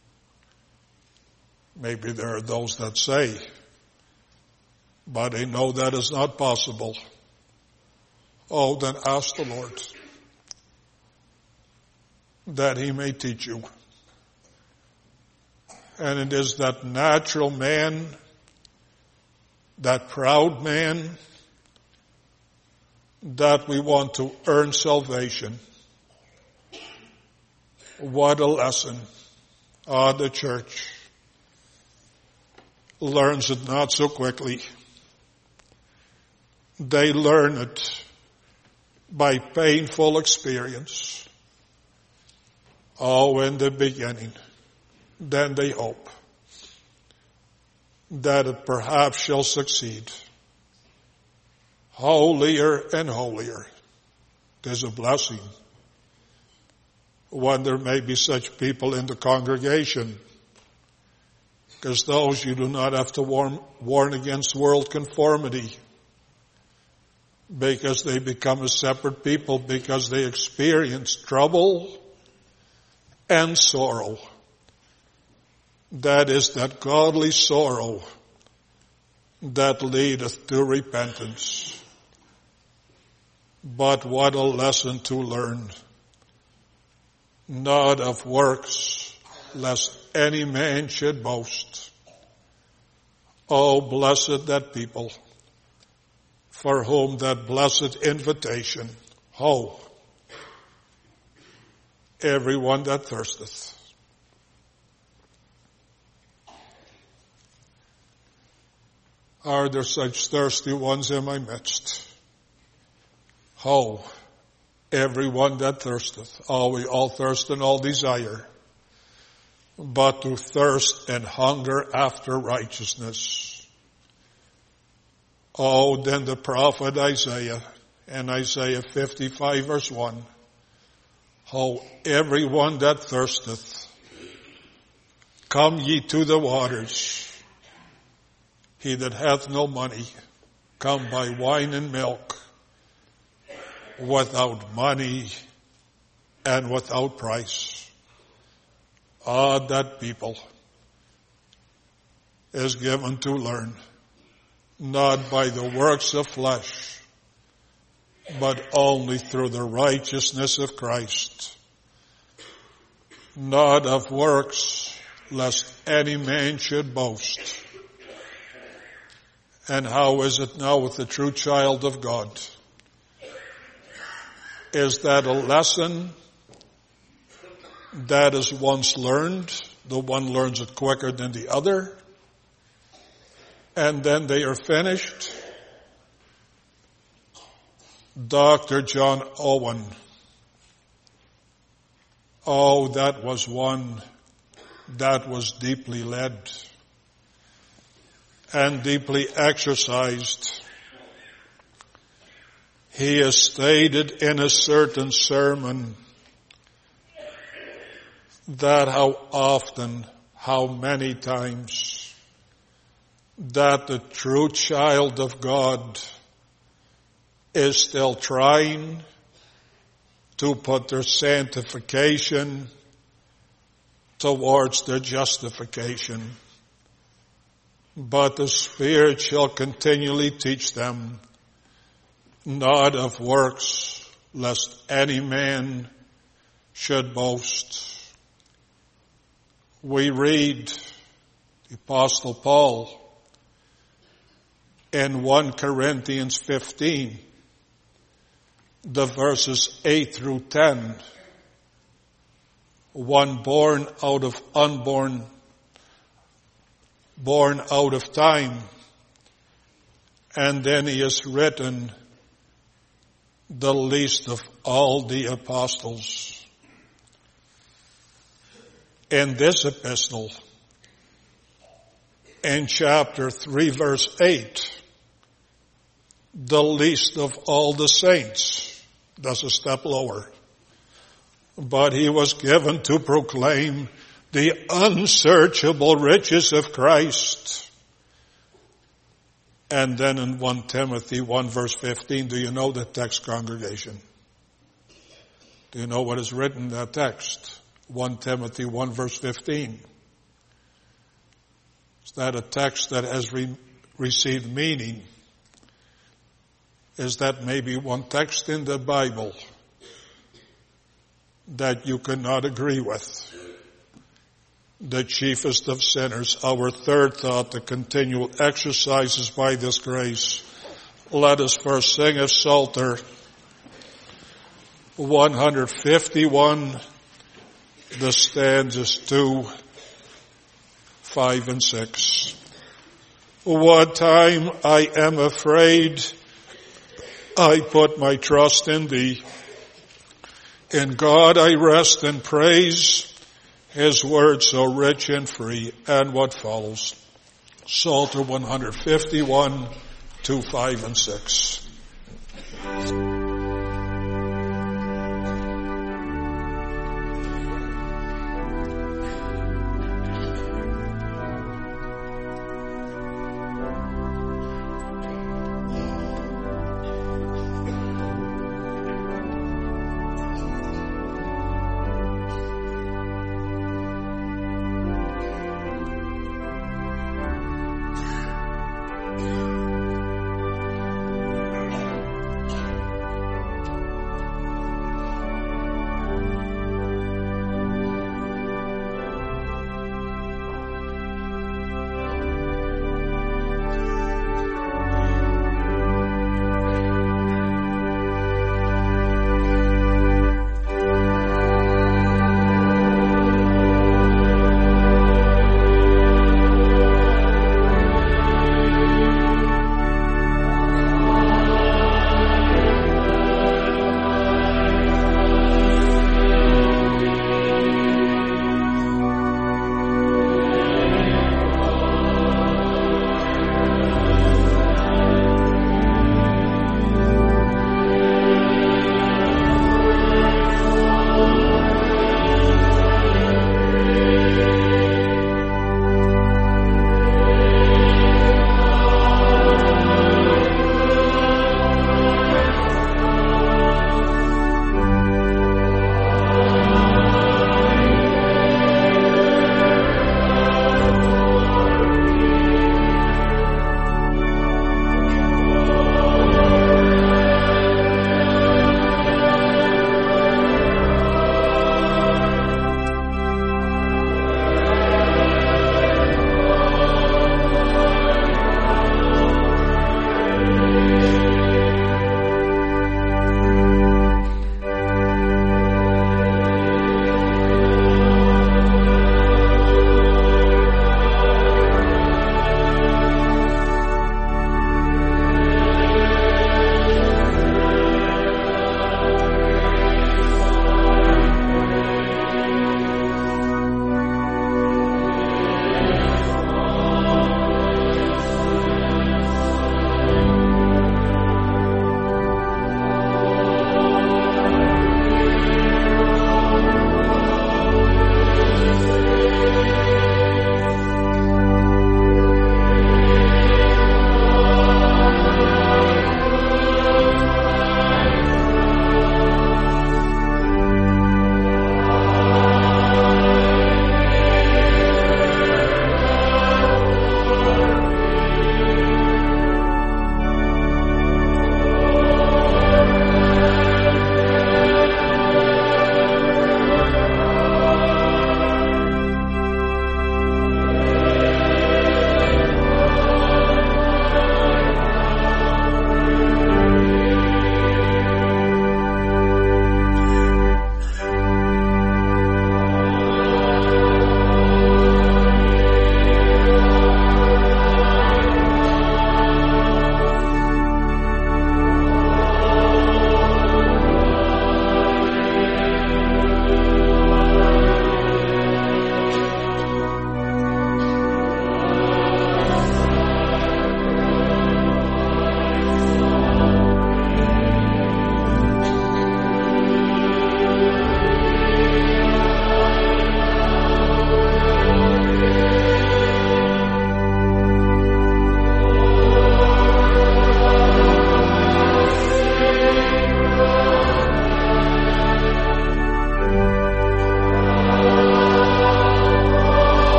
Maybe there are those that say, but they know that is not possible. Oh, then ask the Lord that he may teach you. And it is that natural man, that proud man, that we want to earn salvation. What a lesson. Ah, the church learns it not so quickly. They learn it by painful experience. Oh, in the beginning. Then they hope that it perhaps shall succeed. Holier and holier. There's a blessing. when there may be such people in the congregation. Because those you do not have to warn, warn against world conformity, because they become a separate people, because they experience trouble and sorrow. That is that godly sorrow that leadeth to repentance. But what a lesson to learn. Not of works, lest any man should boast. Oh, blessed that people, for whom that blessed invitation, ho, everyone that thirsteth. Are there such thirsty ones in my midst? Ho, everyone that thirsteth. Oh, we all thirst and all desire, but to thirst and hunger after righteousness. Oh, then the prophet Isaiah, in Isaiah fifty-five verse one, oh, everyone that thirsteth, come ye to the waters. He that hath no money, come buy wine and milk, without money and without price. Ah, that people is given to learn, not by the works of flesh, but only through the righteousness of Christ. Not of works, lest any man should boast. And how is it now with the true child of God? Is that a lesson that is once learned? The one learns it quicker than the other. And then they are finished. Doctor John Owen. Oh, that was one that was deeply led and deeply exercised. He has stated in a certain sermon that how often, how many times, that the true child of God is still trying to put their sanctification towards their justification. But the Spirit shall continually teach them, not of works, lest any man should boast. We read the Apostle Paul in First Corinthians fifteen, the verses eight through ten. One born out of unborn, born out of time. And then he has written, the least of all the apostles. In this epistle, in chapter three, verse eight, the least of all the saints, that's a step lower. But he was given to proclaim the unsearchable riches of Christ. And then in First Timothy one verse fifteen, do you know the text, congregation? Do you know what is written in that text? First Timothy one verse fifteen. Is that a text that has re- received meaning? Is that maybe one text in the Bible that you cannot agree with? The chiefest of sinners, our third thought, the continual exercises by this grace. Let us first sing a Psalter one fifty-one, the stanzas two, five, and six. What time I am afraid, I put my trust in thee. In God I rest and praise, his word so rich and free. And what follows? Psalter one fifty-one, two, five, and six.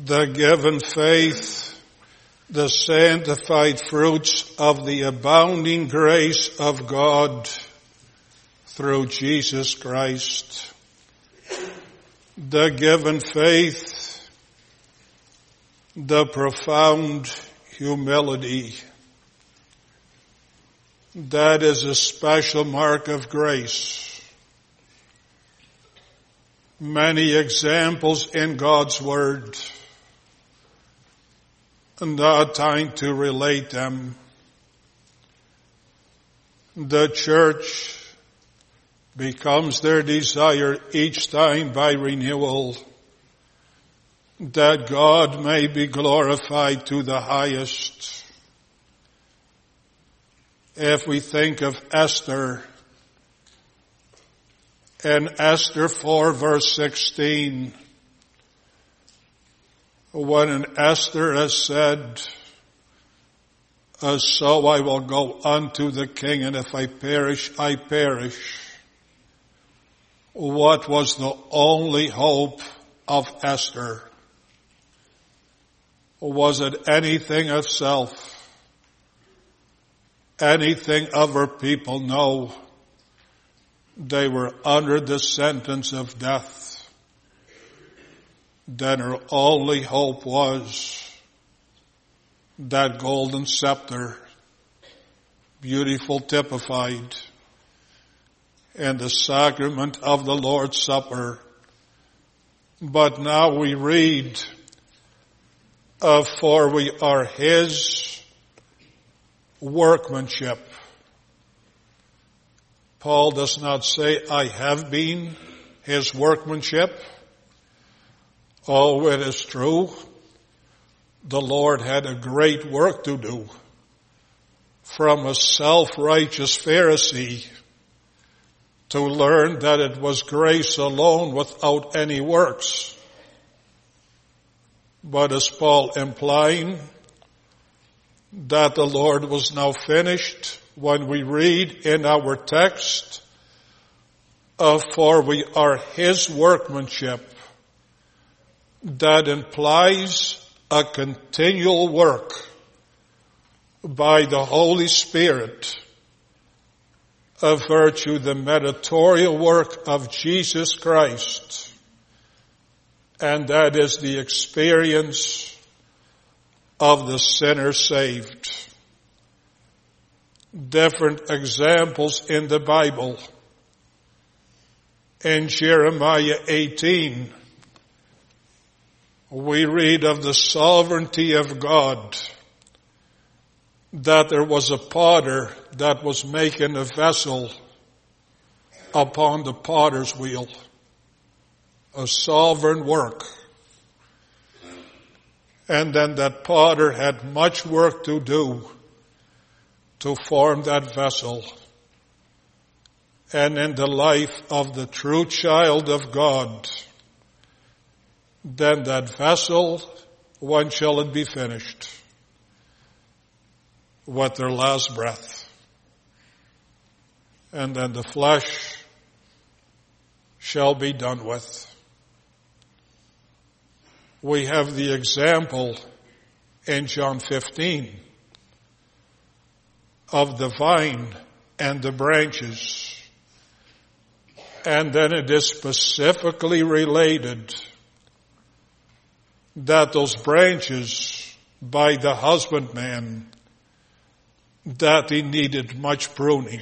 the given faith, the sanctified fruits of the abounding grace of God through Jesus Christ. The given faith, the profound humility. That is a special mark of grace. Many examples in God's Word. Not time to relate them. The church becomes their desire each time by renewal, that God may be glorified to the highest. If we think of Esther, in Esther four verse sixteen, when an Esther has said, uh, so I will go unto the king, and if I perish, I perish. What was the only hope of Esther? Was it anything of self? Anything of her people? No. They were under the sentence of death. Then her only hope was that golden scepter, beautiful typified in the sacrament of the Lord's Supper. But now we read, uh, for we are His workmanship. Paul does not say, I have been His workmanship. Oh, it is true. The Lord had a great work to do. From a self-righteous Pharisee to learn that it was grace alone without any works. But is Paul implying that the Lord was now finished when we read in our text, uh, for we are His workmanship? That implies a continual work by the Holy Spirit, of virtue the mediatorial work of Jesus Christ, and that is the experience of the sinner saved. Different examples in the Bible. In Jeremiah eighteen, we read of the sovereignty of God, that there was a potter that was making a vessel upon the potter's wheel. A sovereign work. And then that potter had much work to do to form that vessel. And in the life of the true child of God, then that vessel, when shall it be finished? With their last breath. And then the flesh shall be done with. We have the example in John fifteen of the vine and the branches. And then it is specifically related that those branches by the husbandman, that he needed much pruning.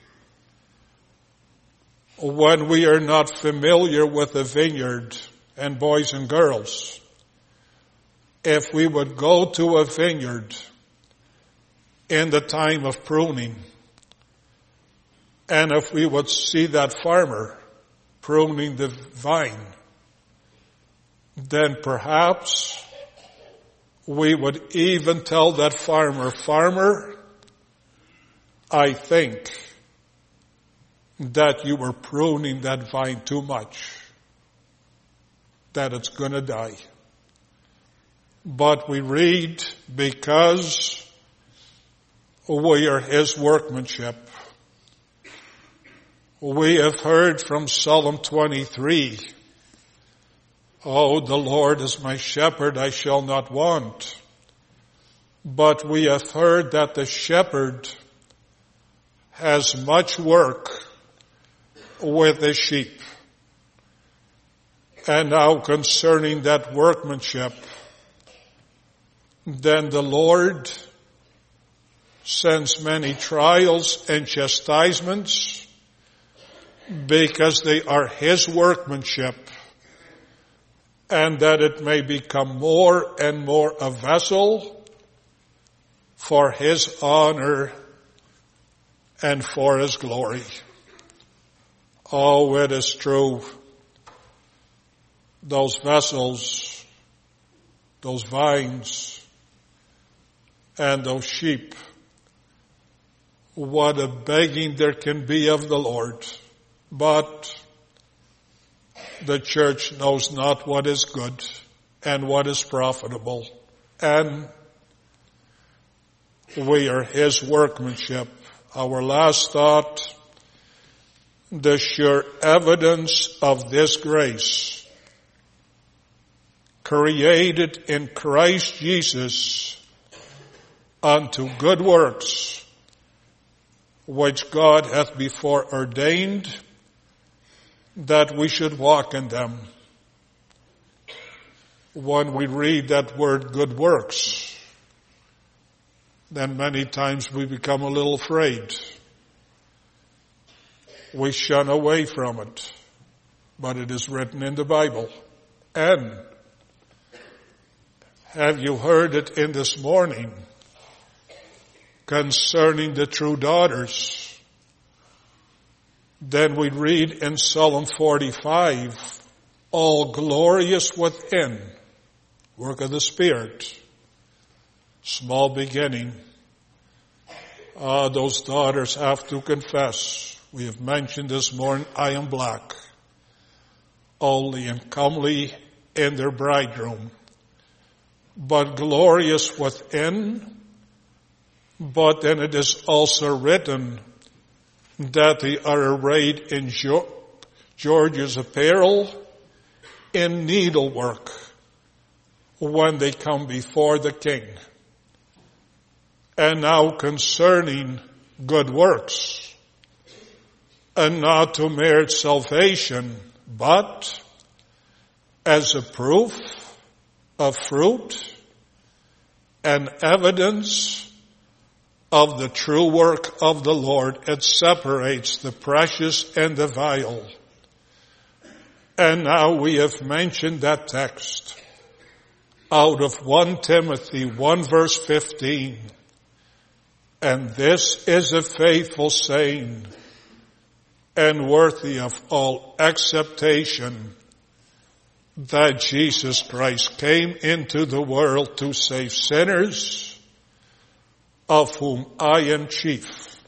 When we are not familiar with a vineyard, and boys and girls, if we would go to a vineyard in the time of pruning, and if we would see that farmer pruning the vine, then perhaps we would even tell that farmer, farmer, I think that you were pruning that vine too much, that it's going to die. But we read, because we are His workmanship. We have heard from Psalm twenty-three, Oh, the Lord is my shepherd, I shall not want. But we have heard that the shepherd has much work with the sheep. And now concerning that workmanship, then the Lord sends many trials and chastisements because they are His workmanship, and that it may become more and more a vessel for His honor and for His glory. Oh, it is true. Those vessels, those vines, and those sheep, what a begging there can be of the Lord. But the church knows not what is good and what is profitable. And we are His workmanship. Our last thought, the sure evidence of this grace, created in Christ Jesus unto good works, which God hath before ordained that we should walk in them. When we read that word good works, then many times we become a little afraid. We shun away from it. But it is written in the Bible. And have you heard it in this morning concerning the true daughters? Then we read in Psalm forty-five, all glorious within, work of the Spirit, small beginning. Ah, those daughters have to confess. We have mentioned this morning, I am black, only and comely in their bridegroom, but glorious within. But then it is also written that they are arrayed in George's apparel in needlework when they come before the King. And now concerning good works, and not to merit salvation, but as a proof of fruit and evidence of the true work of the Lord, it separates the precious and the vile. And now we have mentioned that text out of First Timothy one verse fifteen. And this is a faithful saying and worthy of all acceptation, that Jesus Christ came into the world to save sinners, of whom I am chief.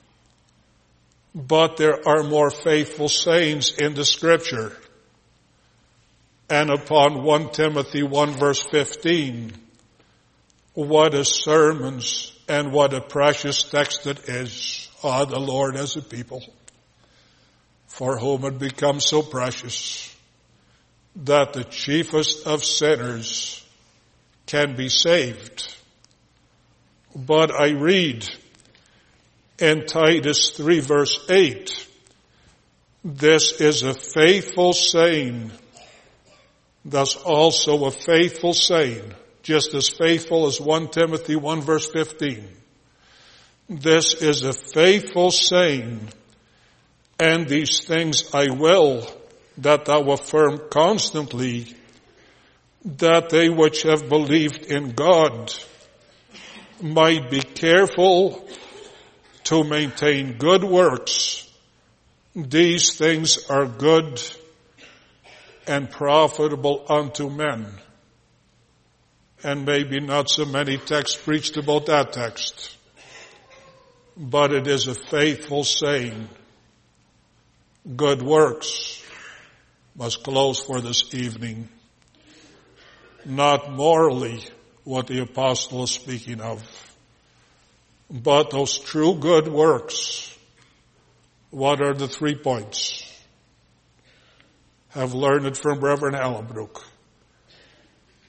But there are more faithful sayings in the Scripture. And upon First Timothy one verse fifteen, what a sermons and what a precious text it is. Ah, the Lord as a people, for whom it becomes so precious that the chiefest of sinners can be saved. But I read in Titus three verse eight, this is a faithful saying, thus also a faithful saying, just as faithful as First Timothy one verse fifteen. This is a faithful saying, and these things I will that thou affirm constantly, that they which have believed in God might be careful to maintain good works. These things are good and profitable unto men. And maybe not so many texts preached about that text, but it is a faithful saying. Good works must close for this evening. Not morally what the apostle is speaking of, but those true good works. What are the three points? Have learned it from Reverend Hallenbrook.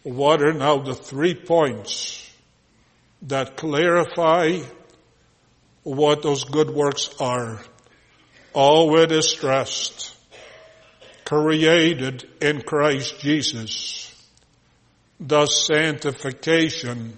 what are now the three points that clarify what those good works are? Oh, it is stressed, created in Christ Jesus. Thus sanctification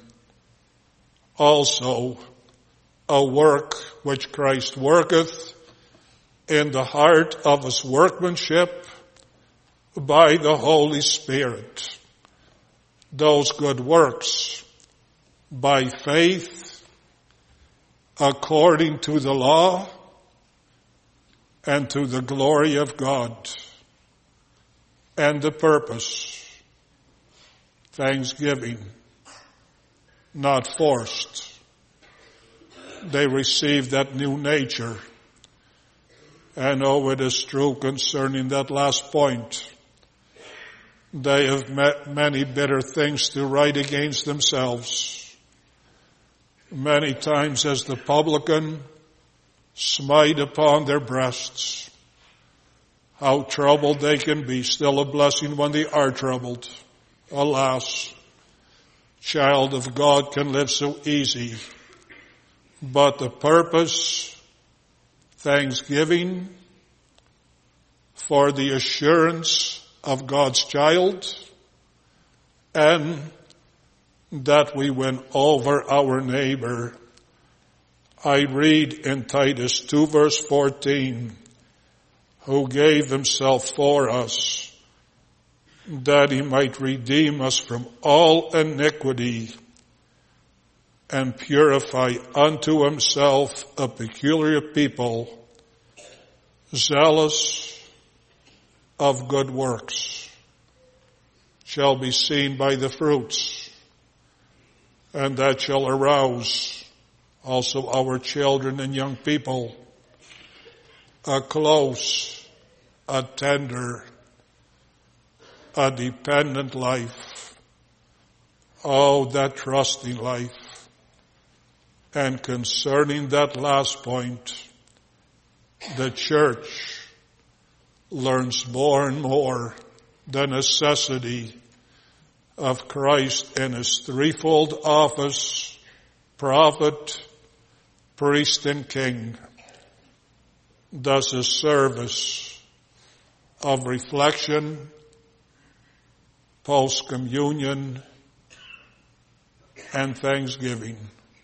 also a work which Christ worketh in the heart of his workmanship by the Holy Spirit. Those good works by faith according to the law and to the glory of God. And the purpose, thanksgiving, not forced. They received that new nature. And oh, it is true concerning that last point. They have met many bitter things to write against themselves. Many times as the publican, smite upon their breasts. How troubled they can be. Still a blessing when they are troubled. Alas, child of God can live so easy. But the purpose, thanksgiving for the assurance of God's child, and that we win over our neighbor. I read in Titus two verse fourteen, who gave himself for us, that he might redeem us from all iniquity and purify unto himself a peculiar people, zealous of good works, shall be seen by the fruits, and that shall arouse also our children and young people a close, a tender, a dependent life. Oh, that trusting life. And concerning that last point, the church learns more and more the necessity of Christ in his threefold office, prophet, priest, and king. Thus his service of reflection, post-communion, and thanksgiving.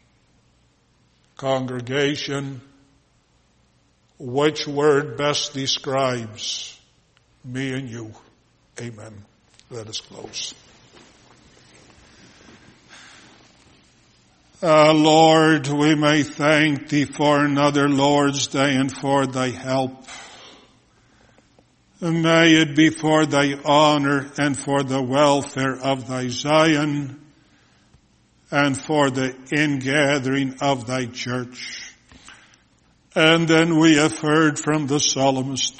Congregation, which word best describes me and you? Amen. Let us close. Uh, Lord, we may thank thee for another Lord's Day and for thy help. May it be for thy honor and for the welfare of thy Zion and for the ingathering of thy church. And then we have heard from the psalmist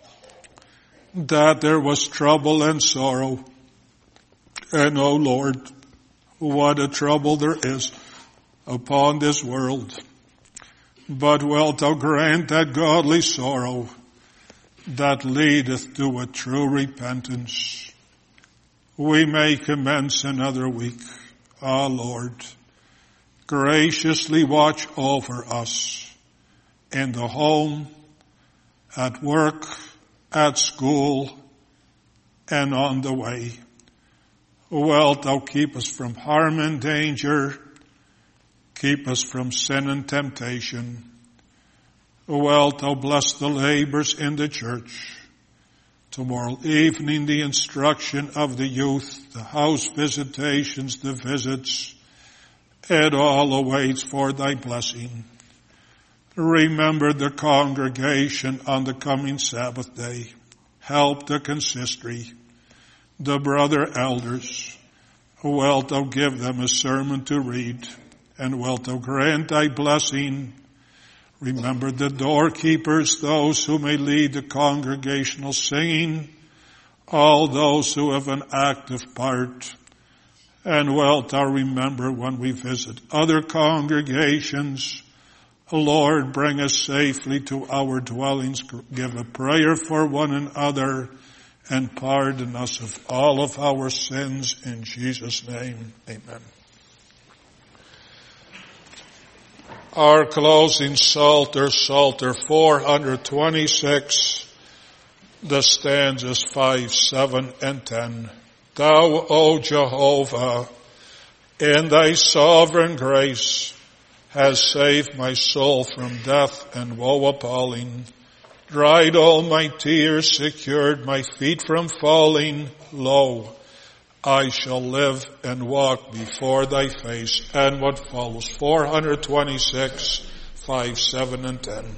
that there was trouble and sorrow. And oh Lord, what a trouble there is upon this world. But wilt thou grant that godly sorrow that leadeth to a true repentance. We may commence another week. Ah, Lord, graciously watch over us in the home, at work, at school, and on the way. Wilt thou keep us from harm and danger, keep us from sin and temptation. Wilt thou bless the labors in the church. Tomorrow evening, the instruction of the youth, the house visitations, the visits, it all awaits for thy blessing. Remember the congregation on the coming Sabbath day. Help the consistory, the brother elders. Wilt thou give them a sermon to read, and wilt thou grant thy blessing. Remember the doorkeepers, those who may lead the congregational singing, all those who have an active part. And wilt thou remember when we visit other congregations, Lord, bring us safely to our dwellings, give a prayer for one another, and pardon us of all of our sins. In Jesus' name, amen. Our closing Psalter, Psalter four twenty-six, the stanzas five, seven, and ten. Thou, O Jehovah, in thy sovereign grace, has saved my soul from death and woe appalling, dried all my tears, secured my feet from falling. Lo, I shall live and walk before thy face. And what follows, four twenty-six, five, seven, and ten.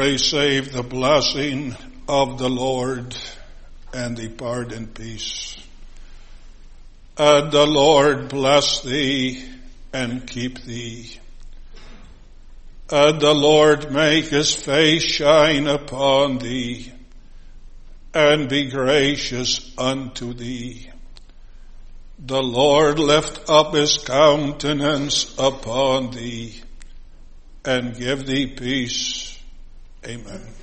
receive the blessing of the Lord and depart in peace. And the Lord bless thee and keep thee. And the Lord make his face shine upon thee and be gracious unto thee. The Lord lift up his countenance upon thee and give thee peace. Amen.